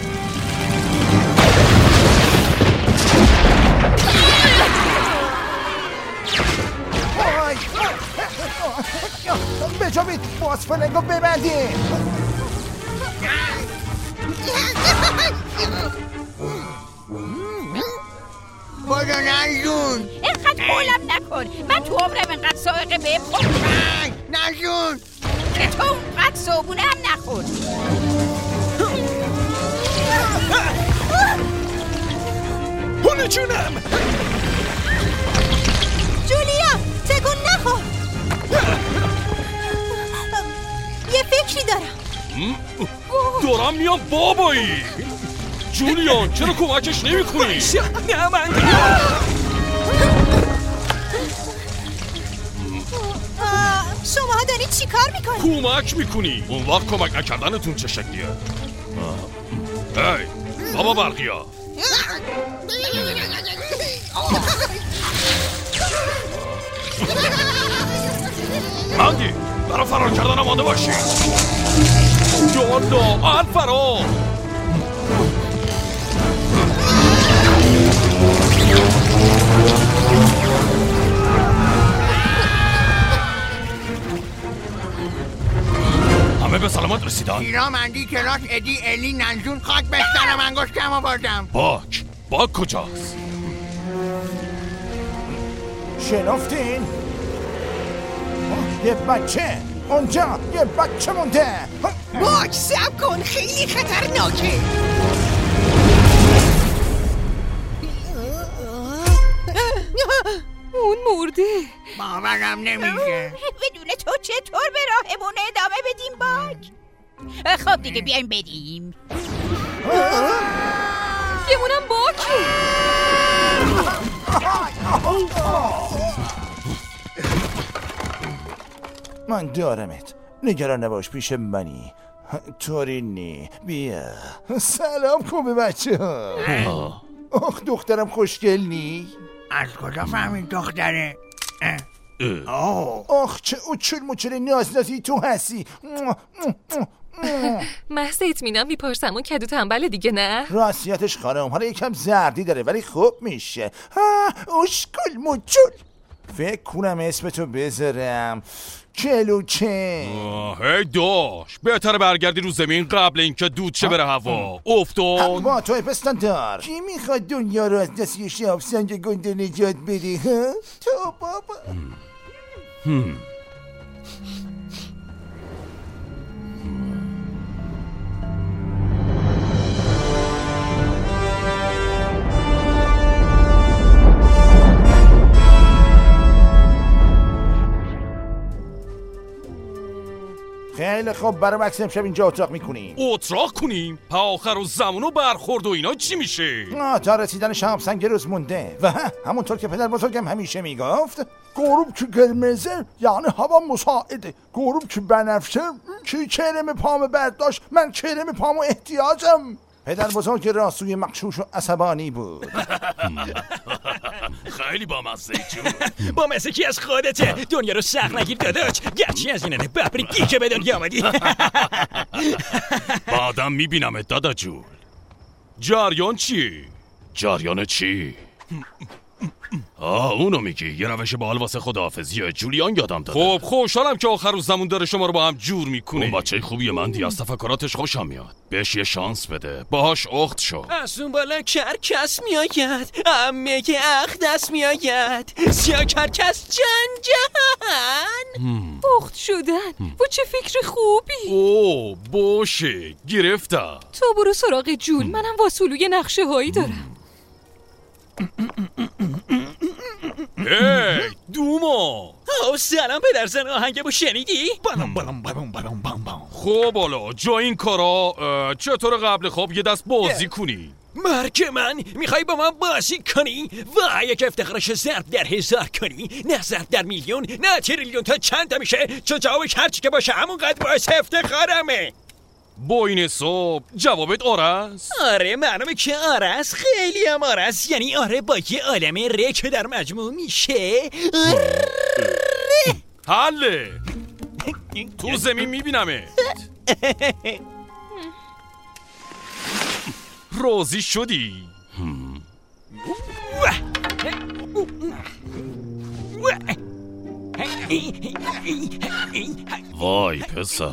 J: بجابید باز فلنگو ببندیم.
H: بادو نجون
G: اینقدر حولم نکن. من تو عمرم اینقدر سائقه بهم خوب
H: نجون
G: تو اونقدر صابونه هم نخور.
I: هونه جونم.
E: جولیا تکون نخور. یه فکری دارم.
D: دارم میام بابایی. جولیان چرا کمکش نمی کنی؟
K: نه من
E: شما دارید چی کار میکنی؟
D: کمک میکنی. اون وقت کمک نکردنتون چه شکلیه؟ هی بابا برقیا مندی برای فرار کردن آماده باشی. جانا آن فرار. همه به سلامت رسیدن.
H: ایرا مندی کلاس ادی الی ننجون خاک بستنم انگشتم آوردم.
D: باک باک کجاست؟
J: شنفتین؟ یه بچه اونجا، یه بچه مونده.
C: باک سب کن، خیلی خطرناکه.
B: اون مرده.
H: باورم نمیشه.
G: بدون تو چطور به راهمون ادامه بدیم باک؟ خب دیگه بیایم بریم.
B: گمونم باکی.
J: من دارمت، نگران نباش، پیش منی. تورینی بیا. سلام خوبه بچه ها. آخ دخترم خوشگل نی؟
H: از کجا فهمید دختره؟
J: آخ چه اچول مچول ناز نازی تو هستی.
B: محض اطمینان میپرسم اون کدو تنبل دیگه نه؟
J: راستیتش خانم حالا یکم زردی داره ولی خوب میشه. ها اشکل مچول. فکر کنم اسمتو بذارم کلوچه.
D: هی داش بهتره برگردی رو زمین قبل اینکه دود شه بره هوا. افتاد
J: با تو پستان دار کی میخواد دنیا رو از دست یه شهاب سنگ گنده نجات بده ها؟ تو بابا هم. خیلی خب برای مکس امشب اینجا اتراق میکنیم.
D: اتراق کنیم؟ پا آخر و زمان و برخورد و اینا چی میشه؟
J: آه تا رسیدن شهاب سنگ روز مونده و همونطور که پدر بزرگم همیشه میگفت غروب که قرمزه یعنی هوا مساعده، غروب که بنفشه که کرم پامو برداشت من کرم پامو احتیاجم. پدر بزرگ راسوی مغشوش و عصبانی بود.
D: خیلی با مزه جون.
F: با مزه کی از خودته. دنیا رو سخت نگیر داداش، گرچه از اینه ببری که به دنیا آمدی.
D: بعدم میبینم دادا جون. جریان چی؟ جریان چی؟ آه اونو میگی. یه روش بال واسه خداحافظی جولیان یادم داده. خب خوشحالم که آخر روز زمون داره شما رو با هم جور میکنه. اون بچه خوبیه مندی، از تفکراتش خوشم میاد. بهش یه شانس بده، باهاش اخت شو.
K: از اون بالا کرکس میآید، امه که اخت دست میآید، سیا کرکس جان جهان.
B: اخت شدن با چه فکر خوبی.
D: اوه باشه گرفتم.
B: تو برو سراغ جول، منم واسولوی نقشه هایی دارم.
D: هی دوما.
F: او سلام پدرزن، آهنگمو شنیدی؟ بالام بالام بالام بالام بالام.
D: خب حالا جا این کارا چطور قبل خواب یه دست بازی کنی؟
K: مرگ من میخوای با من بازی کنی؟ و یک افتخارش ضرب در هزار کنی، نه ضرب در میلیون، نه تریلیون. تا چند تا میشه؟ چون جوابش هرچی که باشه همونقدر باعث افتخارمه.
D: با این حساب جوابت آره است؟
F: آره معلومه که آره است، خیلی هم آره است. یعنی آره با یه عالمه ره که در مجموع میشه آره.
D: حله تو زمین میبینمه. راضی شدی؟ وای پسر.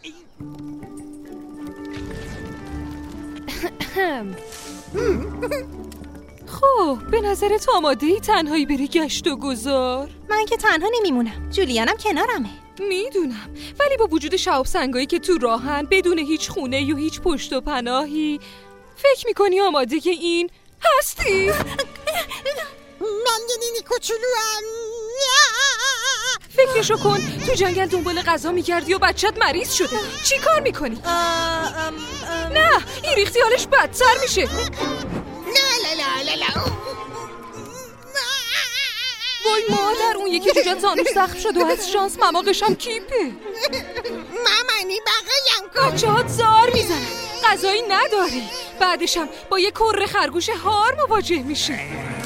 B: خب به نظرت آماده ای تنهایی بری گشت و گذار؟
E: من که تنها نمیمونم، جولیانم کنارمه.
B: میدونم، ولی با وجود شهاب سنگایی که تو راهن بدون هیچ خونه و هیچ پشت و پناهی، فکر میکنی آماده که این هستی؟
C: من یه نینی کوچولوام.
B: فکرشو کن تو جنگل دنبال غذا میگردی و بچت مریض شده، چی کار میکنی؟ نه این ریختی حالش بدتر میشه.
C: لا لا لا لا لا.
B: وای مادر، اون یکی جوجت زانوش زخم شد و از شانس مماقش هم کیپه.
C: مامانی بقایم کن.
B: بچه هات زار میزنن، غذایی نداری، بعدش هم با یه کره خرگوش هار مواجه میشه.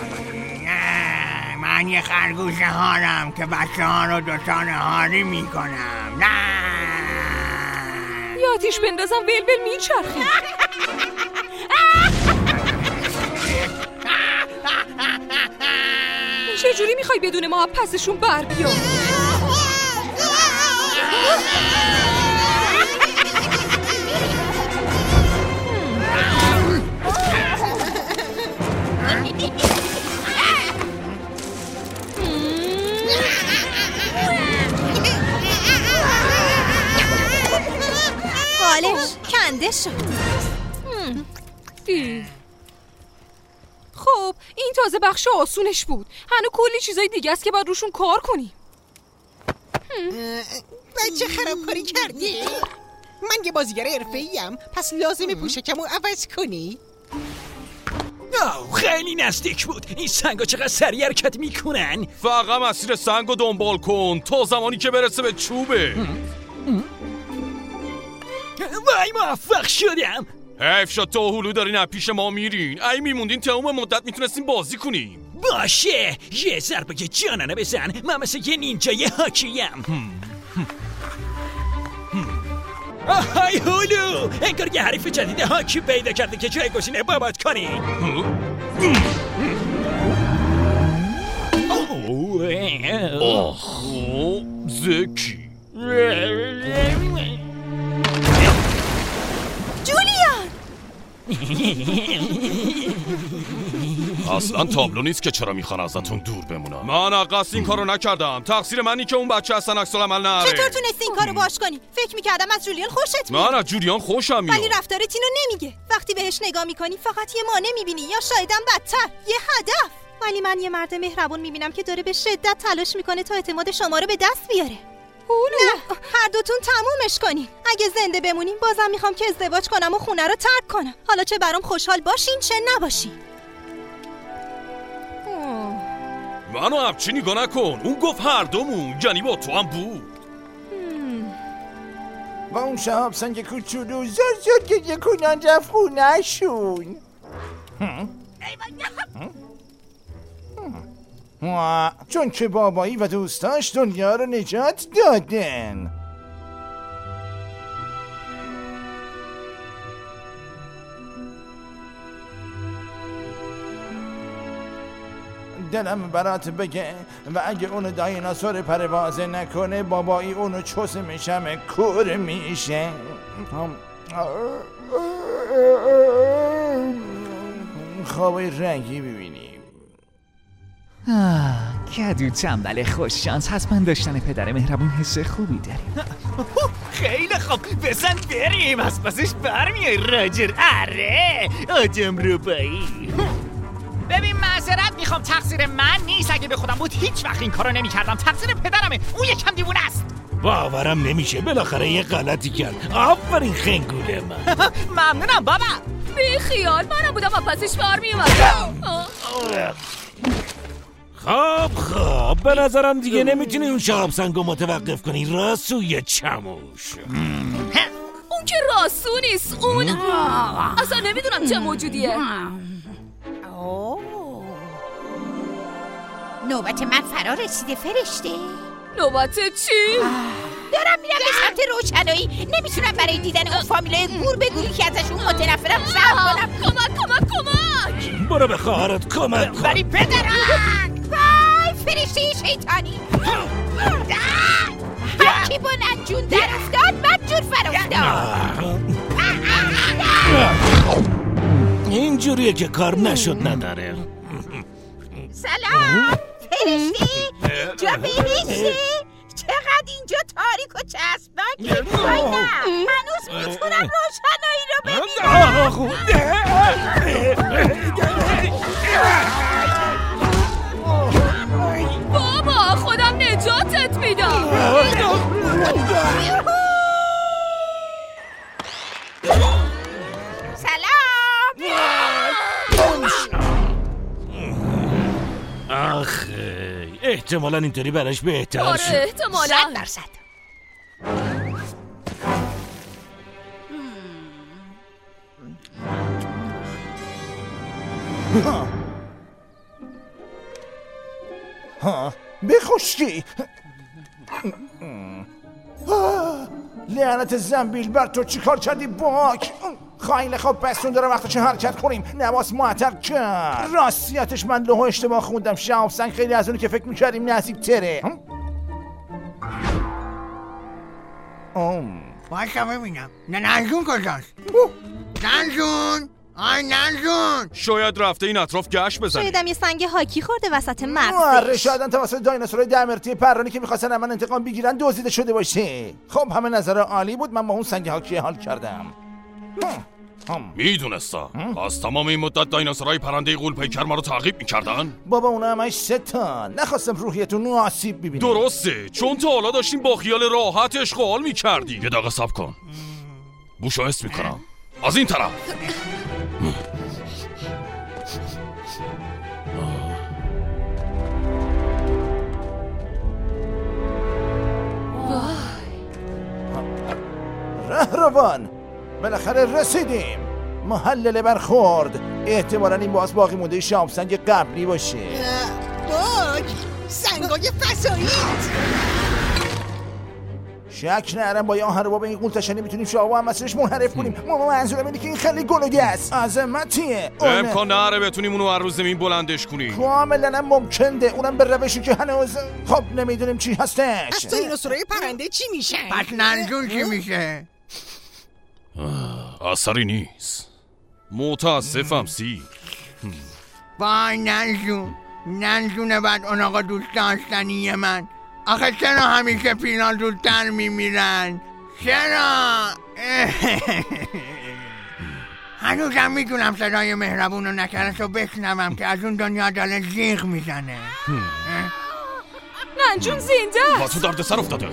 H: من یه خرگوش هارم که بچه ها رو دوتان هاری میکنم. نه
B: یا آتیش بندازم ولول میچرخه. چجوری میخوای بدون ما پسشون بر بیا؟
E: بالش کنده شد.
B: دی. خب این تازه بخش آسونش بود، هنو کلی چیزای دیگه است که باید روشون کار کنی.
C: بچه خرابکاری کردی؟ من یه بازیگر حرفه‌ایم، پس لازمه پوشکمو عوض کنی.
K: آه خیلی نزدیک بود. این سنگا چقدر سریع حرکت میکنن.
D: فقط مسیر سنگو دنبال کن تا زمانی که برسه به چوبه.
K: وای موفق شدم.
D: حیف شد تا هلو دارین از پیش ما میرین. ای میموندین تا اون مدت میتونستیم بازی کنیم.
K: باشه یه ضربه جانانه بزن، من مثل یه نینجای هاکیم. آهای هلو، انگار یه حریف جدید هاکی پیدا کرده که جایگزین بابات کنی.
D: آخ زکی
E: جولیان
D: اصلا تابلو نیست که چرا میخوان ازتون دور بمونم. من اقصد این کارو نکردم. تقصیر منی که اون بچه اصلا عکس العمل نره.
E: چطور تونستی این کارو باش کنی؟ فکر میکردم از جولیان خوشت میاد.
D: من از جولیان خوشم میاد.
E: ولی رفتارت اینو نمیگه. وقتی بهش نگاه میکنی فقط یه مانع میبینی یا شایدم بدتر یه هدف. ولی من یه مرد مهربون میبینم که داره به شدت تلاش میکنه تا اعتماد شما رو به دست بیاره. نه هر دوتون تمومش کنین. اگه زنده بمونین بازم میخوام که ازدواج کنم و خونه رو ترک کنم. حالا چه برام خوشحال باشین چه نباشین.
D: منو همچی نگاه نکن. اون گفت هر دومون، یعنی با تو هم بود.
J: با اون شهاب سنگ کوچولو زر زر گریه کنن رفت خونه‌شون. چون که بابایی و دوستاش دنیا رو نجات دادن. دلم برات بگه و اگه اونو دایناسور پروازه نکنه بابایی اونو چوس میشم کور میشه. خوابای رنگی ببینیم.
F: کدو تنبل خوششانس، حتما داشتن پدر مهربون حس خوبی داریم. خیلی خوب بزن بریم. از پسش برمیای راجر. اره آدم روبایی. ببین معذرت میخوام، تقصیر من نیست. اگه به خودم بود هیچ وقت این کارو نمیکردم. تقصیر پدرمه، اون یکم دیوونه است.
I: باورم نمیشه بالاخره یه غلطی کرد. آفرین خنگوله من.
F: ممنونم بابا.
B: بی خیال منم بودم و پسش برمیومدم.
I: خب خب به نظرم دیگه نمیتونی اون شهاب سنگو متوقف کنی. راسوی چموش.
B: اون که راسو نیست، اون اصلا نمیدونم چه موجودیه.
G: نوبت من فرا رسیده فرشته.
B: نوبت چی؟
G: دارم میرم به سمت روشنایی. نمیتونم برای دیدن اون فامیلای گور به گوری که ازشون متنفرم صبر کنم.
B: کمک کمک کمک.
I: برو به خواهرت کمک کن.
G: ولی پدرم وای فرشته شیطانی. هرکی با نجون در افتاد بدجور فر افتاد.
I: اینجوریه که کار نشد نداره.
G: سلام فرشته، جا بنویسه. چقدر اینجا تاریک و چسبناکه. وای نه هنوز میتونم روشنایی رو ببینم.
B: بابا خودم نجاتت میدم.
G: سلام.
I: آخه احتمالا اینطوری براش بهتر شد.
B: آره احتمالا.
G: صد درصد.
J: ها به خشکی. لعنت زنبیل بر تو چی کار کردی باک؟ خیلی خوب پس اون داره وقتش حرکت کنیم. نواس معطر کرد. راستیتش من لوح اشتباه خوندم. شهاب سنگ خیلی از اونی که فکر میکردیم نزدیک تره.
H: اوم باشا ببینم. نه ننجون کجاست؟ ننجون آی ننجون.
D: شاید رفته این اطراف گشت بزنه.
E: شایدم یه سنگ هاکی خورده وسط مغزش.
J: آره شایدم توسط دایناسورای دمرتی پرانی که میخواستن من انتقام بگیرن دزدیده شده باشه. خب همه نظر عالی بود. من با اون سنگ هاکی حال کردم.
D: میدونستم. از تمام این مدت دایناسورای پرنده غول پیکر ما رو تعقیب میکردن.
J: بابا اونا همش سه تا. نخواستم روحیتون رو آسیب ببینیم.
D: درسته، چون تا حالا داشتیم با خیال راحت اشغال میکردی. یه دقیقه صبر کن. بوشو حس میکنم. از این طرف.
J: رهروان بالاخره رسیدیم. محلل برخورد. احتمالاً این باز باقی مونده شهاب سنگ قبلی باشه.
C: باک سنگای فسایید.
J: شک نرم با یه آهن رباب این قولتشنی میتونیم شهاب هم مسیرش منحرف کنیم. ما منظورم اینه که این خیلی گلوگی است. عظمتیه.
D: امکان نره بتونیم اونو از رو زمین بلندش کنیم.
J: کاملا ممکنه، اونم به روشی که هنوز خب نمیدونیم چی هستش.
C: از دیناسورای پرنده چی میشه؟
H: پس ننجون چی میشه؟
D: اثری نیست. متاسفم سی.
H: وای ننجون، ننجون بعد اون آقا دوست داشتنی من. آخه چرا همیشه پینا زودتر میمیرن؟ چرا؟ هنوزم میدونم صدای مهربون و نکرش رو بشنوم که از اون دنیا داره جیغ میزنه.
B: ننجون زنده
D: با تو درد سر افتاده.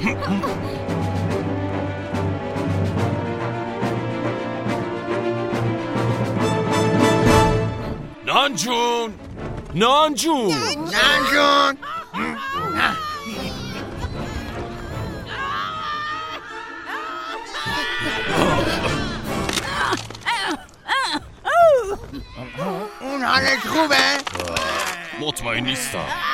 D: ننجون ننجون
H: ننجون اون حالش خوبه؟
D: مطمئن نیستم.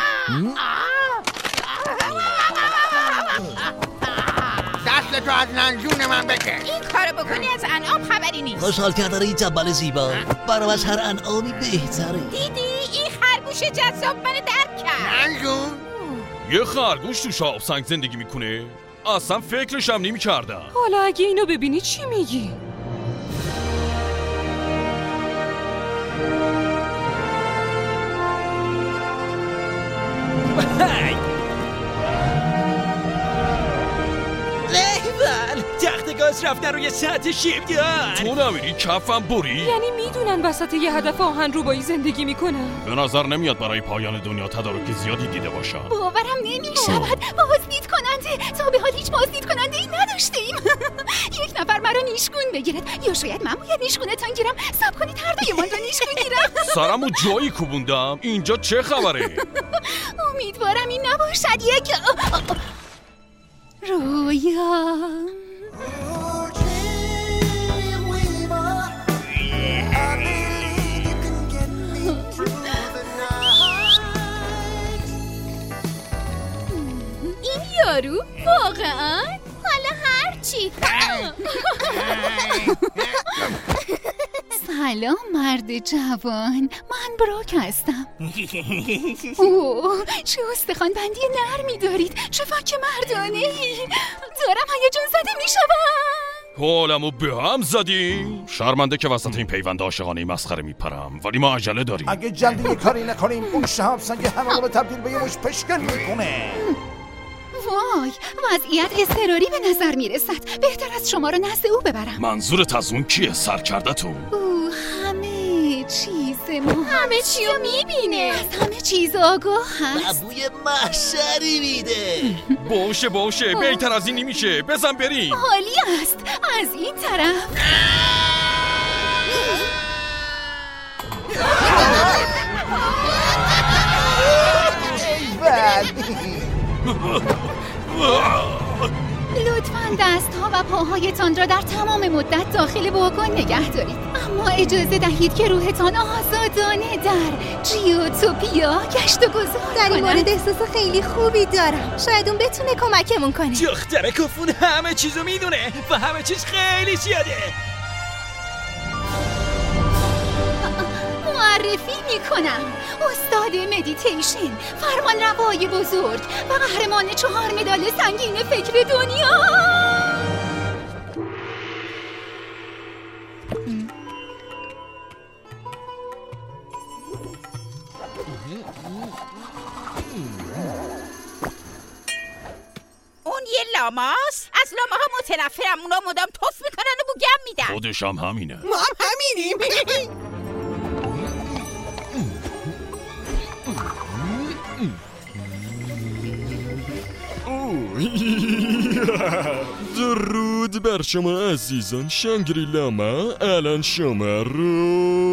D: دست تو از ننجون من بکش.
G: این کارو بکنی از انعام خبری نیست.
N: خوشحال کردن این جبل زیبا برام از هر انعامی بهتره.
G: دیدی این خرگوش جذاب منو درک کرد.
D: ننجون یه خرگوش تو شهاب سنگ زندگی میکنه؟ اصلا فکرشم نمی کردم.
B: حالا اگه اینو ببینی چی میگی؟
K: ایول تخت گاز رفتن روی سطح شیب دار.
D: تو نمیری کفم بری؟
B: یعنی میدونن وسط یه هدف آهن روبایی زندگی میکنن؟
D: به نظر نمیاد برای پایان دنیا تدارک زیادی دیده باشن.
E: باورم نمیشود. بازدید کننده تا به حال هیچ بازدید کننده ای نداشتیم. یک نفر مرا نیشگون بگیرد، یا شاید من باید نیشگونتان گیرم. صبر کنید هر دوی من را نیشگون گیرم.
D: سرمو جایی کوبوندم. اینجا چه خبره؟
E: امیدوارم این نباشد یک رویا.
G: این یارو واقعا؟ حالا هرچی.
E: سلام مرد جوان، من براک هستم. اوه چه استخوان بندی نرمی دارید، چه فک مردانه ای. دارم هیجان زده میشوم.
D: حالمو به هم زدی؟ شرمنده که وسط این پیوند عاشقانه مسخره میپرم، ولی ما عجله داریم.
J: اگه جلدی کاری نکنیم اون شهاب سنگ همه رو به تبدیل به یه مش پشکل میکنه.
E: وای وضعیت اضطراری به نظر میرسد. بهتر از شما رو نزد او ببرم.
D: منظورت از اون کیه سر کرده تو؟
E: او همه چیز ما
G: همه چی رو میبینه،
E: از همه چیز آگاه هست.
N: بوی محشری میده.
D: باشه باشه بهتر از این نمیشه. بزن بریم.
E: عالی است. از این طرف لطفاً دستها و پاهایتان را در تمام مدت داخل واگن نگه دارید، اما اجازه دهید که روحتان آزادانه در جیوتوپیا گشت و گذار کند. در این مورد احساس خیلی خوبی دارم. شاید اون بتونه کمکمون کنه.
K: دختر کفون همه چیزو میدونه و همه چیز خیلی زیاده.
E: معرفی میکنم استاد مدیتیشن، فرمان روای بزرگ و قهرمان چهار مدال سنگین فکر دنیا.
G: اون یه لاماست؟ از لاماها متنفرم، اونا مدام توف میکنن و بوگم میدن.
D: خودش هم همینه.
C: ما هم همینیم.
O: درود بر شما عزیزان. شانگری لاما الان شما رو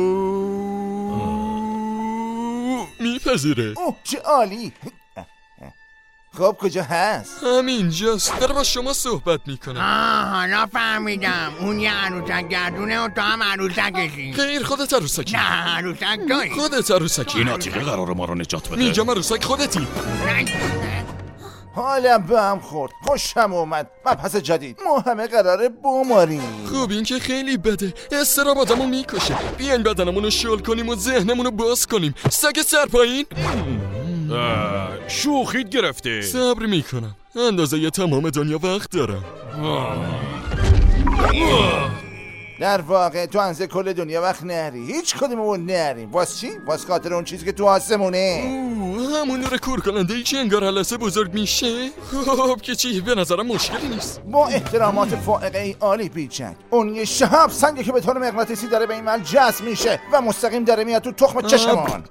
O: میپذیره.
J: اوه چه عالی. خب کجا هست؟
O: همینجاست، داره با شما صحبت میکنه.
H: آه حالا فهمیدم. اون یه عروسک گردونه و تو هم عروسکشی.
O: غیر خودت عروسکی.
H: نه عروسک توی.
O: خودت عروسکی.
D: این آتیقه قرار ما رو نجات بده.
O: اینجا عروسک خودتی.
J: حالم به هم خورد. خوشم اومد. مبحث جدید. ما همه قراره بماریم.
O: خب این که خیلی بده. استراب آدمو میکشه. بیاین بدنمونو شل کنیم و ذهنمونو باز کنیم. سگ سر پایین.
D: شوخیت گرفته.
O: صبر میکنم. اندازه یه تمام دنیا وقت دارم.
J: در واقع تو انزه کل دنیا وقت نری. هیچ کدوممون نریم. واس چی؟ واس خاطر اون چیزی که تو آسمونه.
O: اوه همون نور کور کننده ای که انگار هلسه بزرگ میشه. خب که چی؟ به نظرم مشکلی نیست.
J: با احترامات فائقه ای عالی بیچک. اون یه شهاب سنگی که به طور مغناطیسی داره به این محل جذب میشه و مستقیم داره میاد تو تخم چشمون.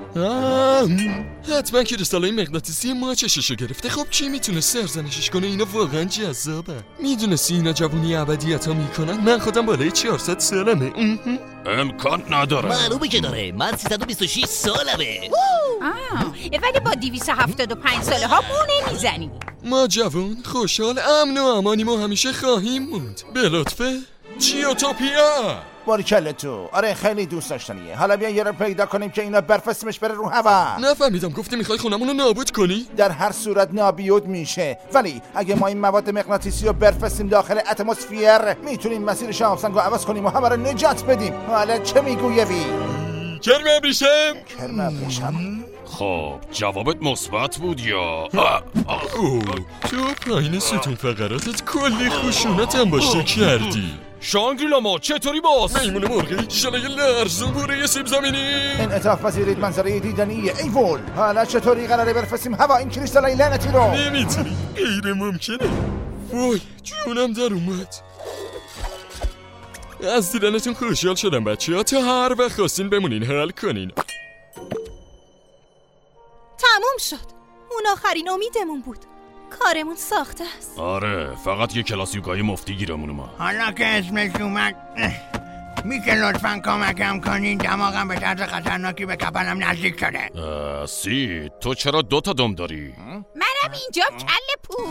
O: حتما کریستالای مغناطیسی ما چششو گرفته. خب کی میتونه سرزنشش کنه؟ اینا واقعا جذابه. میدونستی اینا جوونی ابدیت ها میکنن؟ من خودم بالای چهارصد سالمه.
D: امکان نداره.
N: معلومه که داره. من سیصد و بیست و شش سالمه.
G: ولی با دویست و هفتاد و پنج ساله ها بو نمیزنی.
O: ما جوون خوشحال امن و امانیم و همیشه خواهیم موند. به لطفه جیوتوپیا.
J: باریکلا تو. آره خیلی دوست داشتنیه. حالا بیا یه رو پیدا کنیم که اینا برفستیمش بره رو هوا.
O: نفهمیدم. گفتی میخوای خونمونو نابود کنی؟
J: در هر صورت نابیود میشه. ولی اگه ما این مواد مغناطیسی رو برفستیم داخل اتمسفر میتونیم مسیر شهاب سنگ رو عوض کنیم و همه رو نجات بدیم. حالا چه میگویی؟
O: کرم ابریشم.
J: کرم ابریشم.
D: خب جوابت مثبت بود یا
O: تو پایین ستون فقراتت کلی خشونت هم باشه کردی.
D: شانگریلا ما چطوری باز؟
O: میمونه مرغی شلای لرزون بوره سیب زمینی.
J: انعطاف پذیرید منظره دیدنیه. ای وول. حالا چطوری قراره برفرستیم هوا این کریستالای لعنتی رو؟
O: نمیتونی. غیر ممکنه. وای جونم در اومد. از دیدنتون خوشحال شدم بچه ها. تا هر وقت خواستین بمونین حل کنین.
E: تموم شد. اون آخرین امیدمون بود. کارمون ساخته است.
D: آره فقط یه کلاس یوگای مفتی گیرمون ما.
H: حالا که اسمش اومد میشه لطفاً کمکم کنین؟ دماغم به طرز خطرناکی به کپنم نزدیک شده.
D: سی تو چرا دو تا دم داری؟
G: منم اینجا کله پو.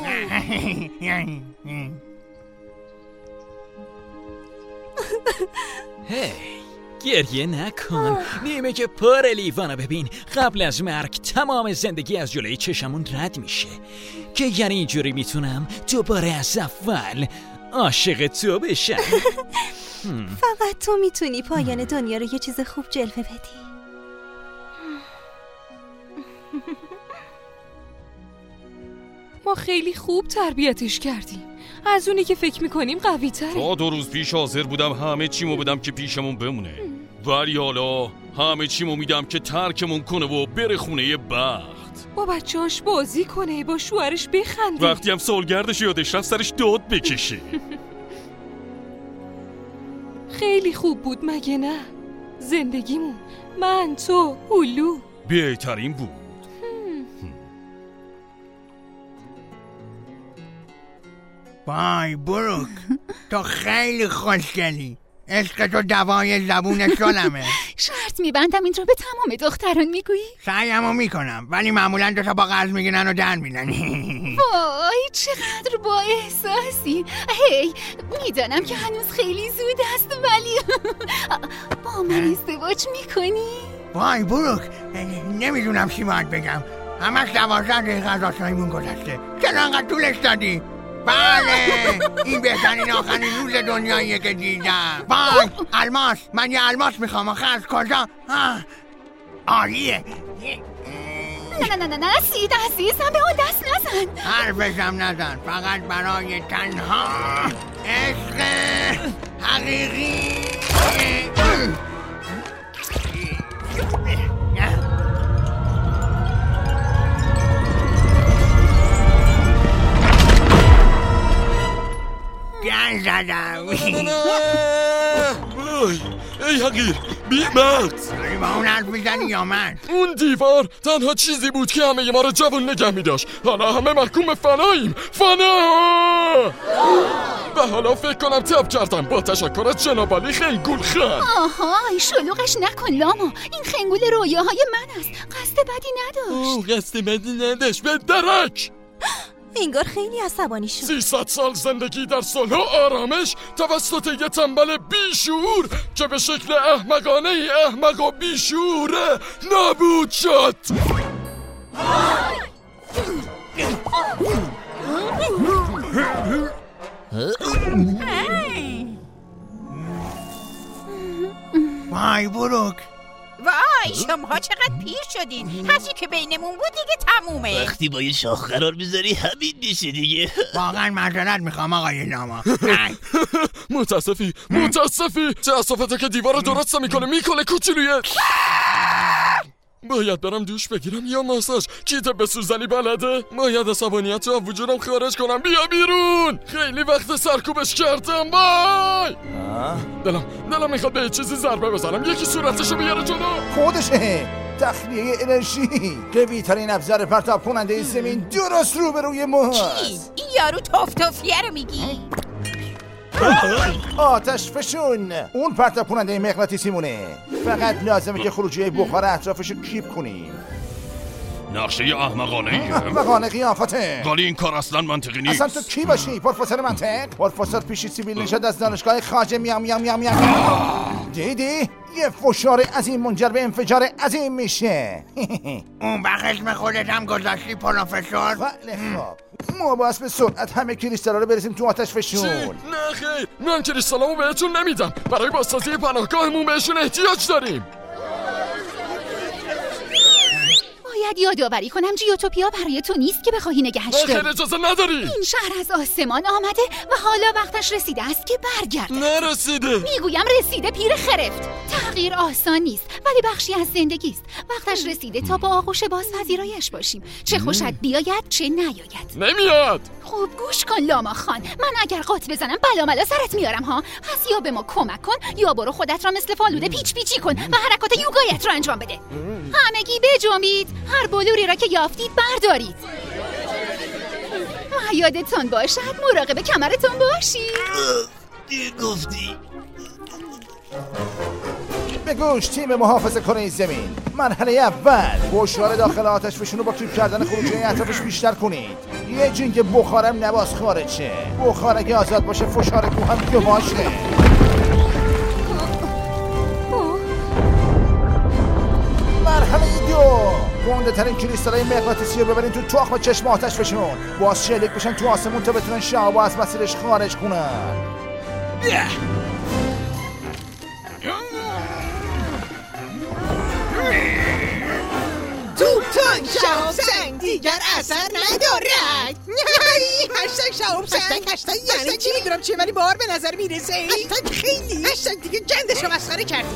K: هی گریه نکن. نیمه که پر لیوانو ببین. قبل از مرگ تمام زندگی از جلوی چشمون رد میشه که یعنی اینجوری میتونم دوباره از اول عاشق تو بشم.
E: فقط تو میتونی پایان دنیا رو یه چیز خوب جلوه بدی.
B: ما خیلی خوب تربیتش کردیم. از اونی که فکر میکنیم قوی تره.
D: تا دو روز پیش حاضر بودم همه چیمو بدم که پیشمون بمونه، ولی حالا همه چیمو میدم که ترکمون کنه و بره خونه بخت.
B: با بچه‌اش بازی کنه، با شوهرش بخنده.
D: وقتی هم سالگردش یادش رفت سرش داد بکشه.
B: خیلی خوب بود مگه نه؟ زندگیمون، من، تو، هولو
D: بهترین بود.
H: وای بروک، تو خیلی خوشگلی. عشق تو دوای زبون شلمه.
P: شرط میبندم این رو به تمام دختران میگویی؟
H: سعیمو میکنم، ولی معمولا دو تا با قرض میگیرن و در میزنی.
P: وای چقدر با احساسی. هی میدانم که هنوز خیلی زود است، ولی با من ازدواج میکنی؟
H: وای بروک، نمیدونم چی باید بگم. همش دوازده دقیقه از آسایمون گذشته. چرا انقدر طولش دادی؟ بله این بهترین آخرین روز دنیاییه که دیدم. وای الماس، من یه الماس میخوام. آخه از کجا؟ عالیه.
P: نه نه نه نه سید عزیزم به اون دست نزن.
H: حرفشم نزن، فقط برای تنها عشق حقیقی. گن زدم.
O: وای ای حقیر بی مغز،
H: داری با اون حرف میزنی یا من؟
O: اون دیوار تنها چیزی بود که همه ما رو جوان نگه میداشت. حالا همه محکوم به فناییم. فنا. و حالا فکر کنم تب کردم. با تشکر از جناب علی خنگول خان.
P: آها شلوغش نکن لاما، این خنگول رویاهای من است. قصد بدی نداشت.
O: اوه قصد بدی نداشت. به درک.
E: انگار خیلی عصبانی شد.
O: سیصد سال زندگی در صلح و آرامش توسط یه تنبل بیشعور که به شکل احمقانه احمق و بیشعوره نابود شد.
H: وای بروک،
G: وای شما چقدر پیر شدین. هرچی که بینمون بود دیگه تمومه.
N: وقتی با یه شاخ قرار میذاری همین میشه دیگه.
H: واقعا معذرت میخوام آقای لاما.
O: متاسفی متاسفی تاسفته که دیوار درست میکنه میکنه کوچولویه. باید برم دوش بگیرم یا ماساژ. کیت به سوزنی بلده؟ باید عصبانیت رو وجودم خارج کنم. بیا بیرون، خیلی وقت سرکوبش کردم. بای دلم دلم میخواد به یه چیزی ضربه بزنم. یکی صورتشو بیاره جلو.
J: خودشه تخلیه انرژی، قوی ترین ابزار پرتاب کننده زمین درست روبروی ماست.
G: این یارو توف توفیه رو میگی؟
J: آتش فشون، اون پرتاب کننده مغناطیسی مونه. فقط لازمه که خروجی بخار اطرافشو کیپ کنیم.
D: نقشه احمقانه ایه.
J: احمقانه قیافته.
D: ولی این کار اصلا منطقی نیست.
J: اصلا تو کی باشی؟ پروفسور منطق؟ پروفسور پیشی سیبیل نشد از دانشگاه خواجه میام میام میام میام. دیدی؟ یه فشار عظیم منجر به انفجار عظیم میشه.
H: اون بخشم خودت هم گذاشتی پروفسور؟
J: بله خب، ما باید به سرعت همه کریستالا رو برسیم تو آتش فشون.
O: نه خیر، من کریستالامو بهتون نمیدم. برای بازسازی پناهگاهمون بهشون احتیاج داریم.
P: باید یادآوری کنم جیوتوپیا برای تو نیست که بخواهی نگهش داری.
O: خیر اجازه نداری.
P: این شهر از آسمان آمده و حالا وقتش رسیده است که برگرده.
O: نرسیده.
P: میگویم رسیده پیر خرفت. تغییر آسان نیست ولی بخشی از زندگی است. وقتش رسیده تا با آغوش باز پذیرایش باشیم، چه خوشت بیاید چه نیاید.
O: نمیاد.
P: خوب گوش کن لاما خان، من اگر قات بزنم بلا ملا سرت میارم ها. پس یا به ما کمک کن یا برو خودت را مثل فالوده پیچ پیچی کن و حرکات یوگایت را انجام بده. همگی بجنبید، هر بلوری را که یافتید بردارید و یادتان باشد مراقب کمرتان باشید.
N: دیر گفتی.
J: به گوش تیم محافظه کره زمین، مرحله اول فشار داخل آتش فشون رو با کیپ کردن خروجی اطرافش بیشتر کنید. یه جون که بخارم نباز خارج شه. بخار اگه آزاد باشه فشار کو هم یواشه. مرحله دو، گنده ترین کریستالای مغناطیسی رو ببرین تو تخم چشم آتش فشون. باز شلیک بشن تو آسمون تا بتونن شهابو از مسیرش خارج کنن.
C: توپتان شهاب سنگ دیگر اثر ندارد. هشتگ شهاب سنگ. هشتگ یعنی چی؟ میدونم چیه ولی بار به نظر میرسه. هشتگ خیلی هشتگ دیگه جندشو مسخره کردی.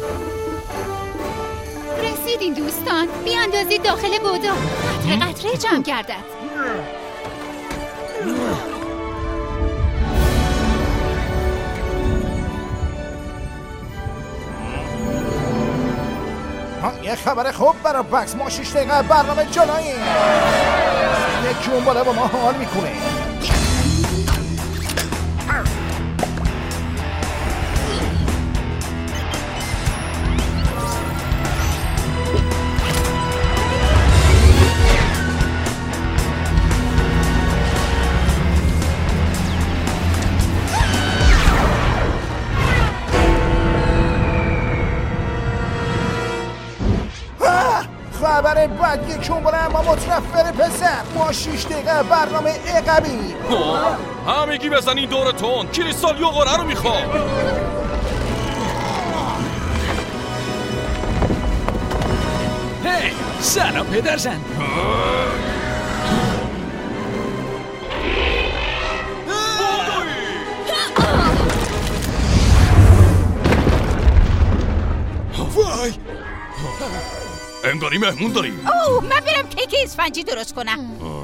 P: رسیدین دوستان، بیاندازید داخل بودا. قطره قطره جمع گردد.
J: یه خبر خوب برای بکس، ما شش دقیقه برنامه جلوییم. یکی اون بالا با ما حال میکنه. خبر بد یکی اون بالا اما مترفر پسر، ما شش دقیقه برنامه عقبی.
D: همگی بزنین دور تون، کریستال یوغوره رو میخوام.
K: هی سلام پدرزن.
D: وای انگاری مهمون داریم.
G: اوه من برم کیک اسفنجی درست کنم.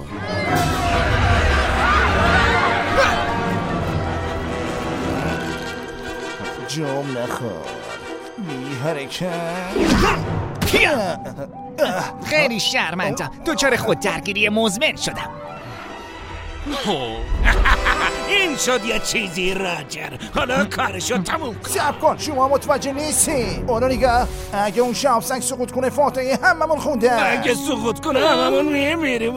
J: جام نخور بی حرکت.
F: خیلی شرمندم، دوچار خود درگیری مزمن شدم.
I: این شد یه چیزی راجر، حالا کارشو تموم کن.
J: صبر کن، شما متوجه نیستی. اونو نگاه، اگه اون شهاب سنگ سقوط کنه فاتحه هممون خونده.
I: اگه سقوط کنه هممون میمیریم.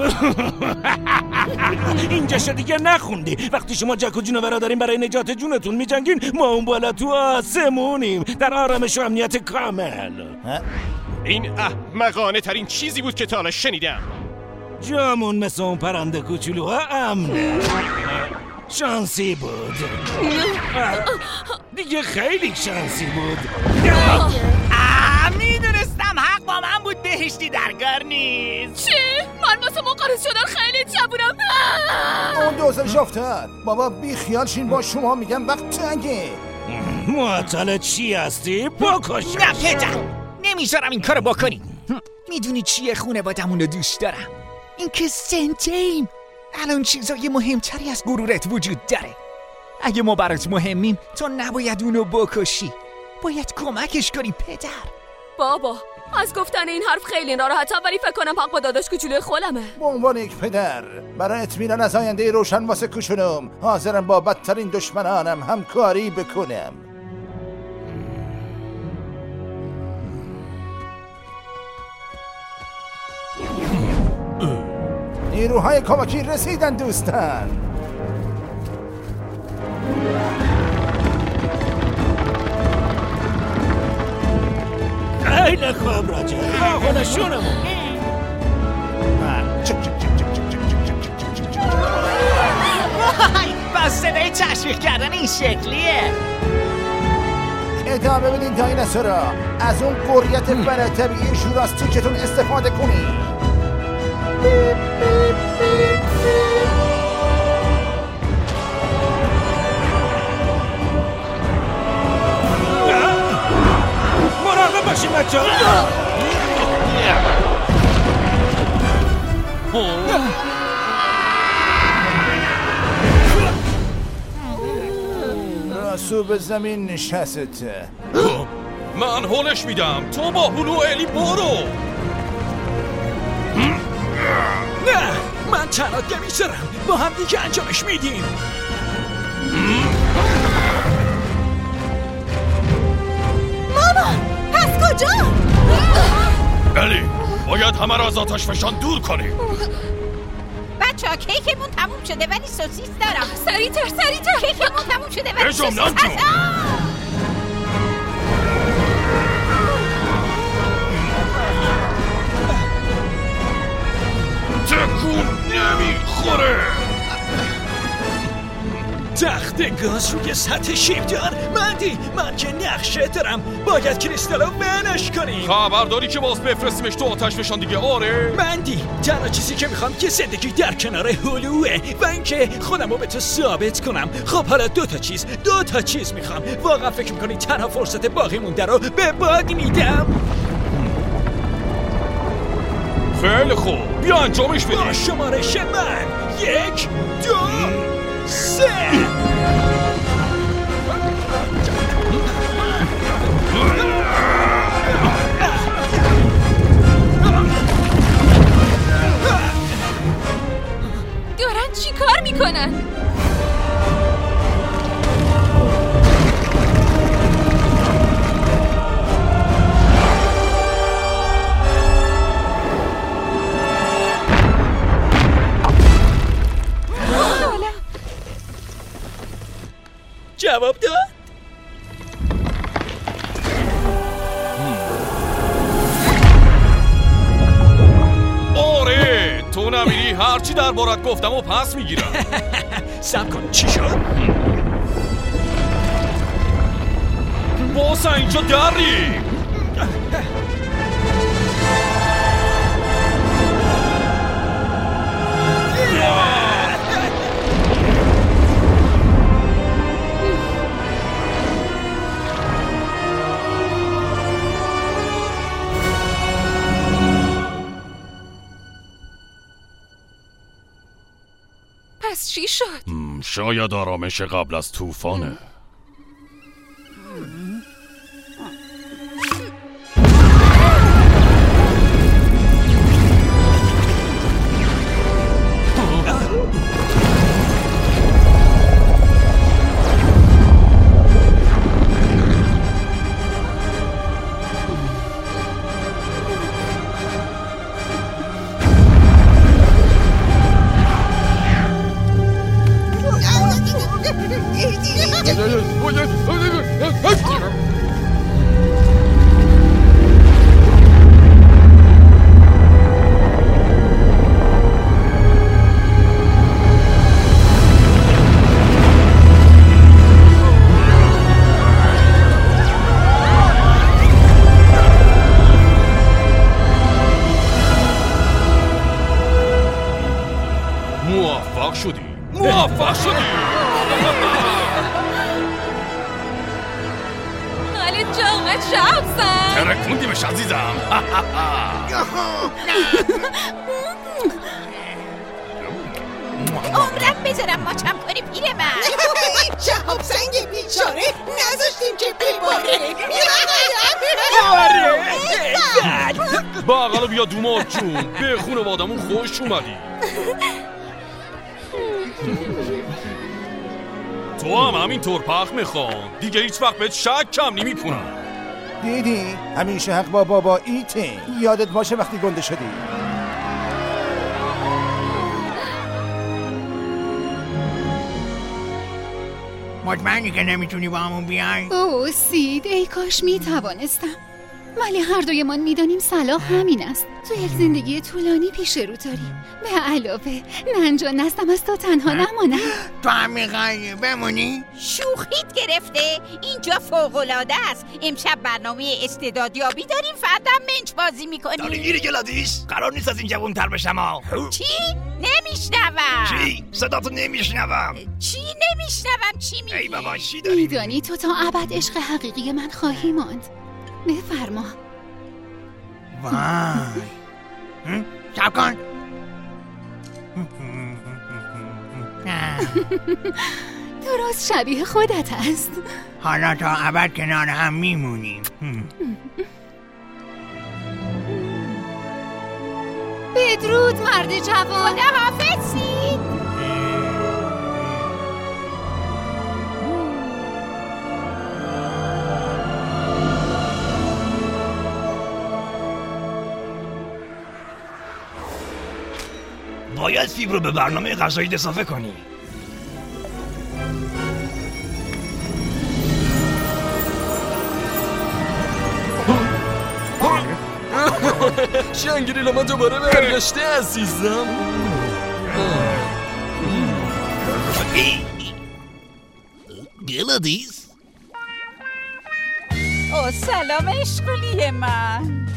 I: اینجا شو دیگه نخوندی. وقتی شما جک و جونورا داریم برای نجات جونتون میجنگین، ما اون بالا تو آسمونیم در آرامش و امنیت کامل.
A: این احمقانه ترین چیزی بود که تا حالا شنیدم.
I: جامون مثل اون پرنده کوچولوها امنه. شانسی بود. دیگه خیلی شانسی بود.
F: میدونستم حق با من بود، بهشتی در کار نیست.
B: چی؟ من واسه مقارس شدن خیلی جوونم.
J: اون دوزش افتاد. بابا بی خیال شین، با شما میگم وقت تنگه.
I: معطل چی هستی؟ بکشش.
F: نه پدر، نمیذارم این کارو بکنی. میدونی چیه خونوادمون رو دوست دارم، این که زنده‌ایم. الان چیزای مهمتری از غرورت وجود داره. اگه ما برات مهمیم تو نباید اونو بکشی، باید کمکش کنی پدر.
B: بابا از گفتن این حرف خیلی ناراحتم، ولی فکر کنم حق با داداش کوچولوی خودمه.
J: به عنوان یک پدر برای اطمینان از آینده روشن واسه کوچولوم حاضرم با بدترین دشمنانم همکاری بکنم. نیروهای کمکی رسیدن دوستان.
I: خیلی خوب راجع خودشونمون.
F: بس صدای تشویق کردن این شکلیه.
J: ادامه بدین دایناسورا، از اون قریت فن طبیعی ژوراستیکتون استفاده کنید.
I: مراقب باشیم بچه ها.
J: راسو به زمین نشسته.
D: من هولش میدم، تو با هلو الی برو.
K: نه من تنات نمیذارم، با هم دیگه انجامش میدیم.
E: مامان پس کجا؟
D: الی باید همه را از آتش فشان دور کنیم.
G: بچه ها کیکمون تموم شده ولی سوسیس دارم.
B: سریعتر سریعتر.
G: کیکمون تموم شده ولی
D: بجم
G: سوسیس
D: نانجو.
G: هست.
D: تکون نمیخوره.
K: تخت گاز روی سطح شیبدار. مندی من که نقشه دارم، باید کریستالو منش کنیم.
D: خبر داری که باز بفرستیمش تو آتش فشان دیگه؟ آره
K: مندی تنها چیزی که میخوام که زندگی در کنار هلوه و اینکه خودم رو به تو ثابت کنم. خب حالا دو تا چیز دو تا چیز میخوام. واقعا فکر میکنی تنها فرصت باقی مونده رو به باد میدم؟
D: خیلی خوب بیا انجامش بدیم.
K: با شمارش من یک دو سه.
B: دارن چی کار میکنن؟
K: جواب داد؟
D: آره تو نمیری، هرچی در بارت گفتم و پس میگیرم.
K: سب کن چی شد؟
D: باسا اینجا داری.
B: پس چی شد؟
D: شاید آرامش قبل از طوفانه. موفق شدی موفق شدی
B: حال جامعه شهاب‌سنگ
D: ترکوندیمش عزیزم
G: عمرت بذارم ماچم کنی پیر من
C: شهاب‌سنگ بیچاره نذاشتیم که بباره
D: باقلو بیا دومات جون به خونوادمون خوش اومدی تو هم همینطور پخ میخوان دیگه هیچ وقت بهت شک کم نمی کنم
J: دیدی؟ همیشه حق با بابا ایته یادت باشه وقتی گنده شدی
H: مطمئنی که نمیتونی با همون بیای؟
P: اوه سید ای کاش میتوانستم ولی هر دویمان میدانیم صلاح همین است. تو یک زندگی طولانی پیش رو داریم. به علاوه ننجا نستم از تو تنها نمانم.
H: تو هم میخوای بمونی؟
G: شوخیت گرفته؟ اینجا فوق‌العاده است. امشب برنامه استعدادیابی داریم، فردا منچ بازی میکنیم.
I: داری گیری گلادیس؟ قرار نیست از این جوون تر بشم ها.
G: چی؟ نمیشنوم.
I: چی؟ صداتو نمیشنوم.
G: چی نمیشنوم؟ چی میگی؟
I: ای بابا چی داری؟
P: میدانی تو تا ابد عشق حقیقی من خواهی ماند. بفرما.
H: وای شب کن.
P: درست شبیه خودت است.
H: حالا تا ابد کنار هم میمونیم.
P: بدرود مرد جوان.
G: خدا حافظید.
I: باید فیبر رو به برنامه غذایی اضافه کنی.
O: شنگریلا ما دوباره برگشته عزیزم.
N: گلادیس
G: او سلام عشقولی من.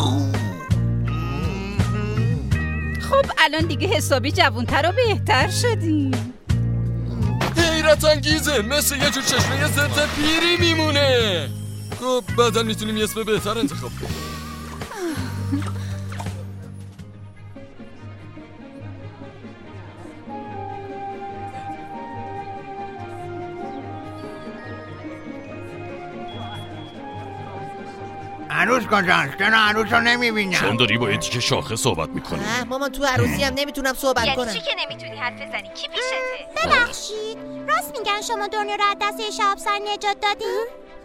G: خب الان دیگه حسابی جوانتر و بهتر شدیم.
O: حیرت انگیزه، مثل یه جور چشمه ضد پیری میمونه. خب بعدا میتونیم یه اسم بهتر انتخاب کنیم.
H: عروس کجاست؟ چرا عروس رو نمیبینم؟
D: چون داری با یه تیکه شاخه صحبت میکنی.
Q: مامان تو عروسی هم نمیتونم صحبت
E: یعنی
Q: کنم.
E: یعنی چی که نمیتونی حرف بزنی؟ کی پیشته؟
R: ببخشید راست میگن شما دنیا رو از دست شهاب‌سنگ نجات دادین؟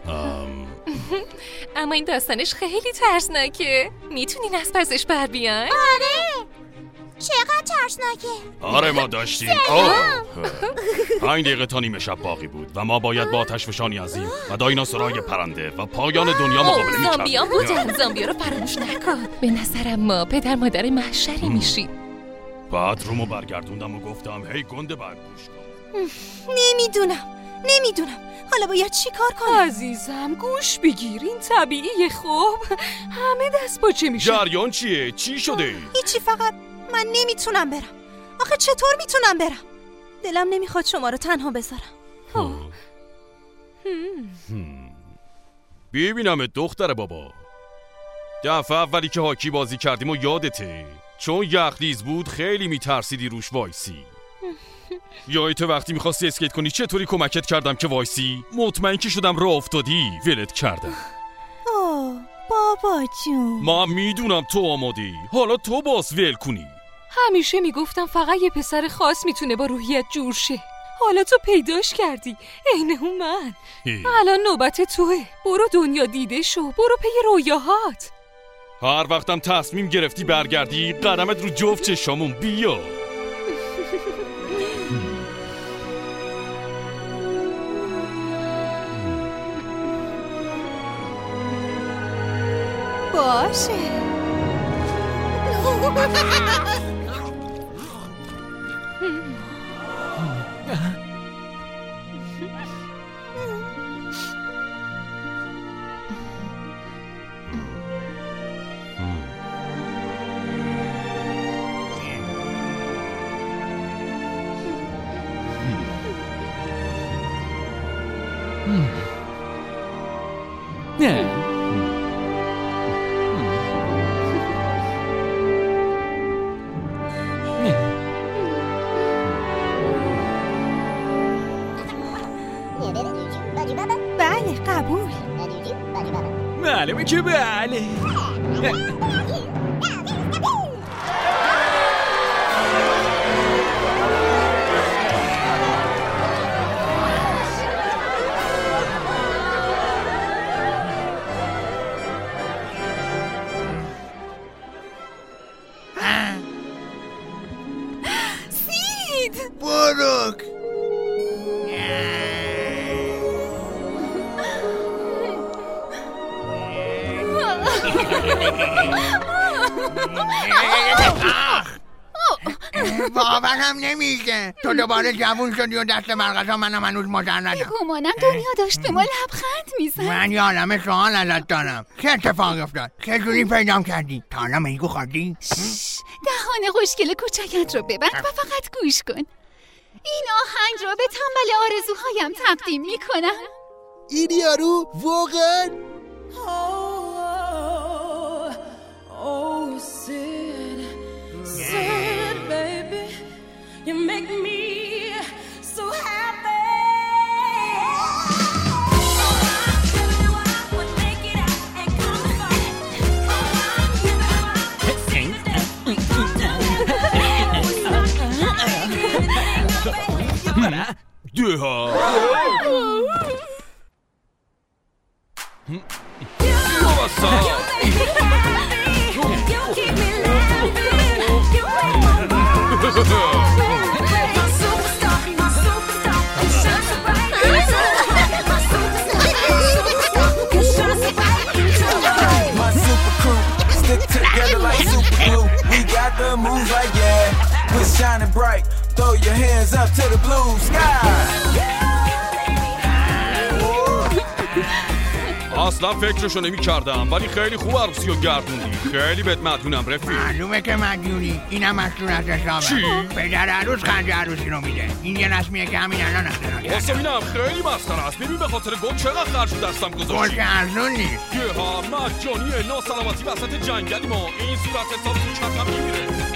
B: اما این داستانش خیلی ترسناکه. میتونین از پسش بر بیاین؟
R: آره چقدر ترسناکه.
D: آره ما داشتیم. آه پنج دقیقه تا نیمه شب باقی بود و ما باید با آتش فشانی عظیم و دایناسورهای پرنده و پایان دنیا مقابله می‌کردیم.
B: زامبیا بودن. زامبیا رو فراموش نکن. به نظرم ما پدر مادر محشری میشیم.
D: بعد رومو برگردوندم و گفتم هی گنده برگوش کن.
E: نمیدونم نمیدونم حالا باید چی کار کنم؟
B: عزیزم گوش بگیر، این طبیعیه. خب همه دست باچه میشن.
D: جریان چیه؟ چی شده؟
E: هیچی، فقط من نمیتونم برم. آخه چطور میتونم برم؟ دلم نمیخواد شما رو تنها بذارم.
D: ببینم دختر بابا، دفعه اولی که هاکی بازی کردیم و یادته؟ چون یخلیز بود خیلی میترسیدی روش وایسی. یادت وقتی میخواستی اسکیت کنی چطوری کمکت کردم که وایسی؟ مطمئن که شدم راه افتادی ولت کردم.
E: اوه بابا جون،
D: ما میدونم تو آمادی، حالا تو باز ول کنی.
B: همیشه میگفتم فقط یه پسر خاص میتونه با روحیت جور شه. حالا تو پیداش کردی، عین اون من. الان نوبت توه. برو دنیا دیده شو، برو پی رویاهات.
D: هر وقتم تصمیم گرفتی برگردی قدمت رو جفت چشامون بیا.
E: باشه.
F: نه
E: بله قبول.
K: معلومه که بله.
E: سید
H: بروک باورم نمیشه تو دوباره جوون شدی و دست برقصا منم هنوز مادر ندم.
P: گمانم دنیا داشت به ما لبخند میزد.
H: من یه عالمه سوال ازت دارم. چه اتفاقی افتاد؟ چجوری پیدام کردی؟ تا حالا میگو خوردی؟
P: دهان خوشگل کوچکت رو ببند و فقط گوش کن. این آهنگ رو به تنبل آرزوهایم تقدیم میکنم.
C: این یارو واقعا
S: Oh, Sid, Sid, baby, you make me so happy.
T: Together like super glue, we got the moves like yeah. We're shining bright, throw your hands up to the blue sky.
D: اصلا فکرشو نمی کردم ولی خیلی خوب عروسی رو گردوندی. خیلی بهت مدیونم رفیق.
H: معلومه که مدیونی. اینم از صورت حسابه.
D: چی؟
H: پدر عروس خرج عروسی رو میده. این یه رسمیه که همین الان اختراع کردم.
D: واسه اینم خیلی مسخره است. ببین به خاطر گل چقدر خرج دستم گذاشتی.
H: گل که ارزون نیست.
D: یه ها مجانیه. ناسلامتی وسط جنگلی ما. این صورت حساب تو چتم میمیره.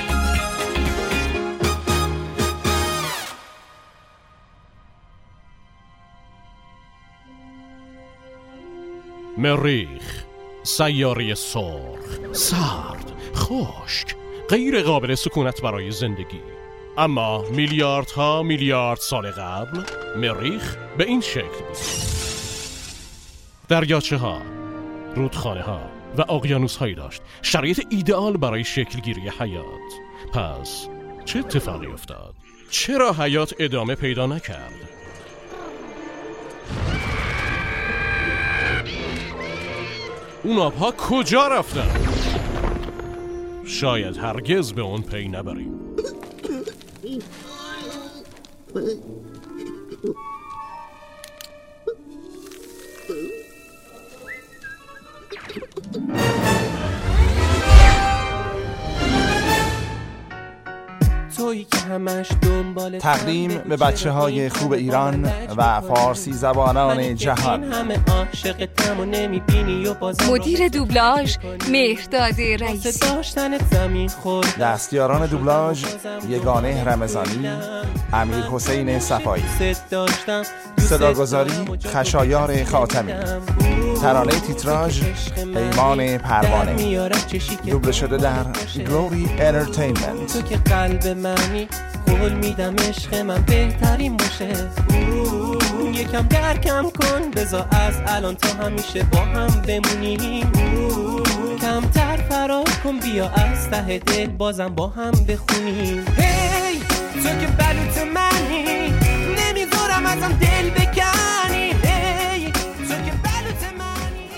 A: مریخ، سیاره سرخ، سرد، خشک، غیر قابل سکونت برای زندگی. اما میلیاردها میلیارد سال قبل مریخ به این شکل بود. دریاچه ها، رودخانه ها و اقیانوس هایی داشت. شرایط ایدئال برای شکلگیری حیات. پس چه اتفاقی افتاد؟ چرا حیات ادامه پیدا نکرد؟ اون آبها کجا رفتن؟ شاید هرگز به اون پی نبریم.
J: تقدیم به بچه های خوب ایران و فارسی زبانان جهان.
B: مدیر دوبلاژ مهرداد رئیسی.
J: دستیاران دوبلاژ یگانه رمضانی، امیر حسین صفایی. صداگذاری خشایار خاتمی. ترانه تیتراژ پیمان پروانه. دوبله شده در گلوری انترتینمنت.
U: تو که قلب منی قول میدم عشق من بهترین باشه. یکم درکم کن بذار از الان تا همیشه با هم بمونیم. کمتر فرار کن بیا از ته دل بازم با هم بخونیم. هی تو که بلوط منی نمیذارم ازم دل بکنی. هی تو که بلوط منی.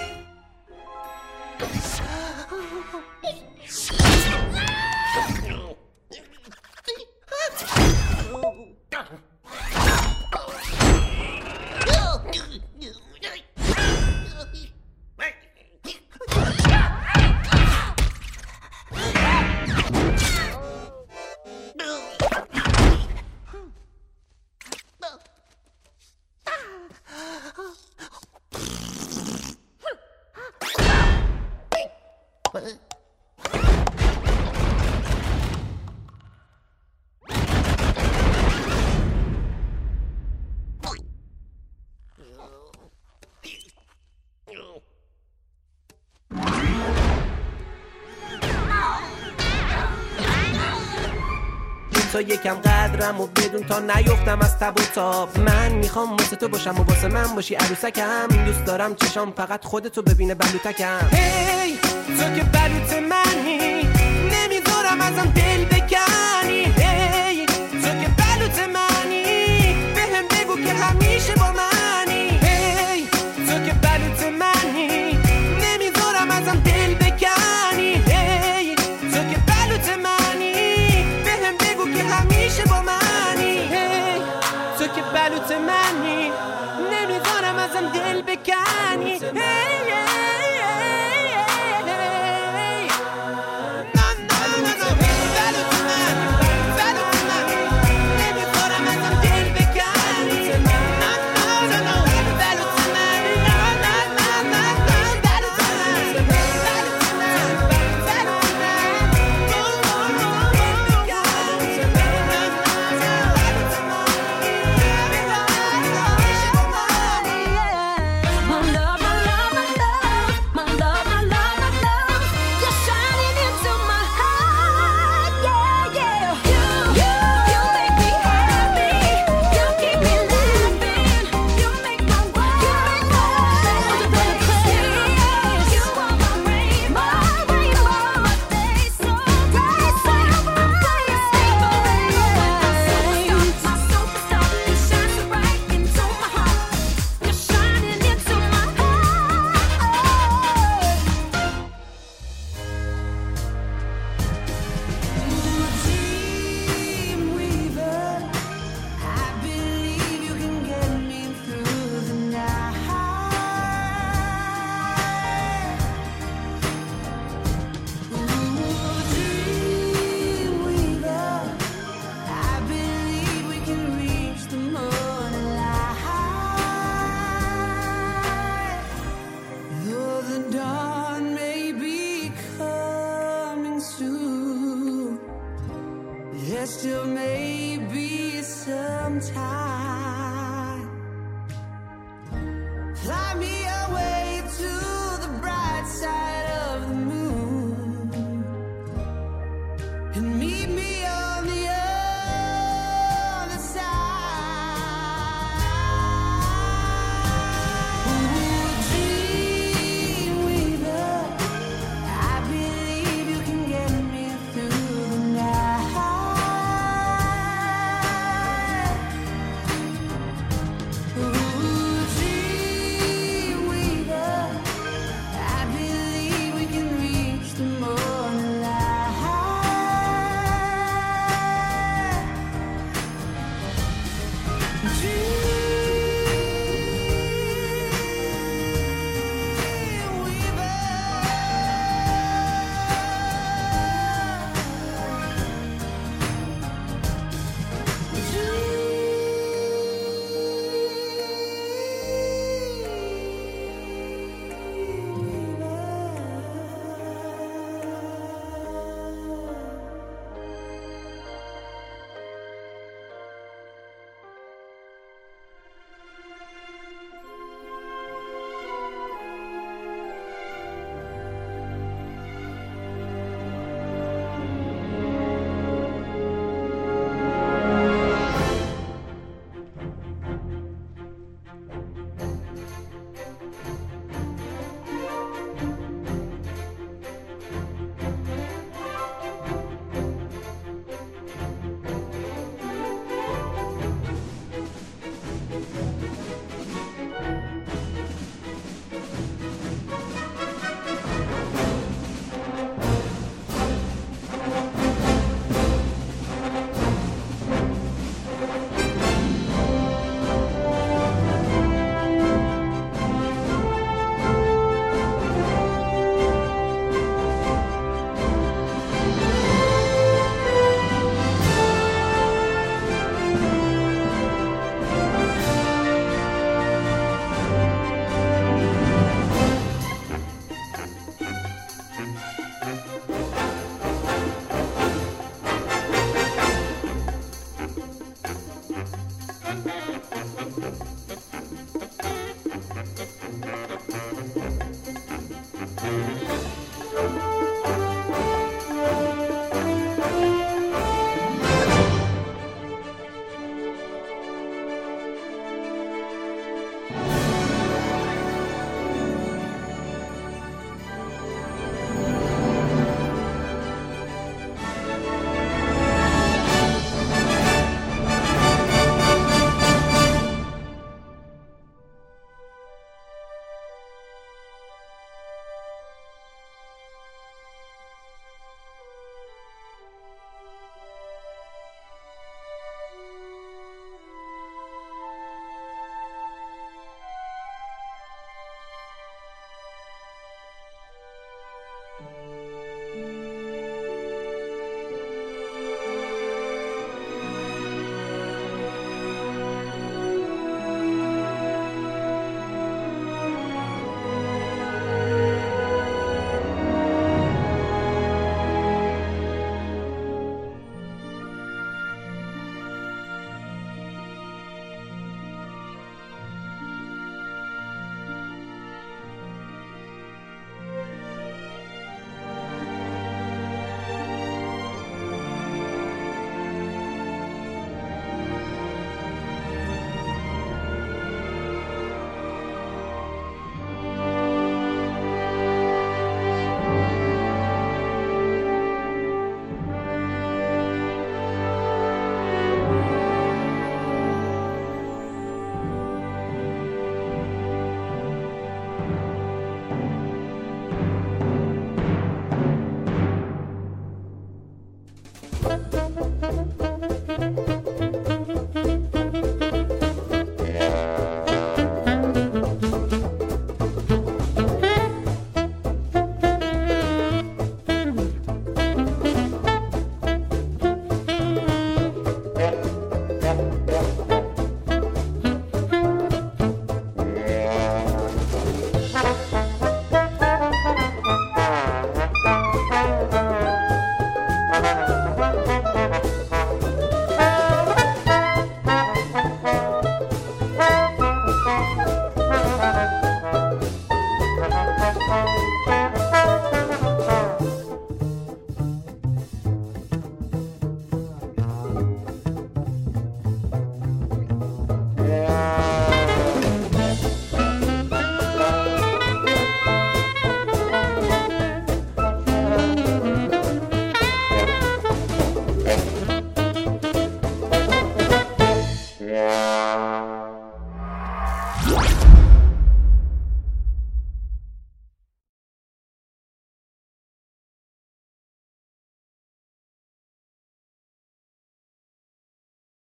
U: تو یکم قدرم و بدون تا نیفتم از تب و تاب. من میخوام واسه تو باشم و واسه من باشی عروسکم. دوست دارم چشام فقط خودتو ببینه بلوتکم. هی تو که بلوت منی، نمیذارم ازم دل بکنی. هی تو که بلوت منی، بهم بگو که همیشه با منی. هی تو که بلوت منی، نمیذارم ازم دل بکنی. هی تو که بلوت منی، بهم بگو که همیشه با منی. هی تو که بلوت منی، نمیذارم ازم دل بکنی. هی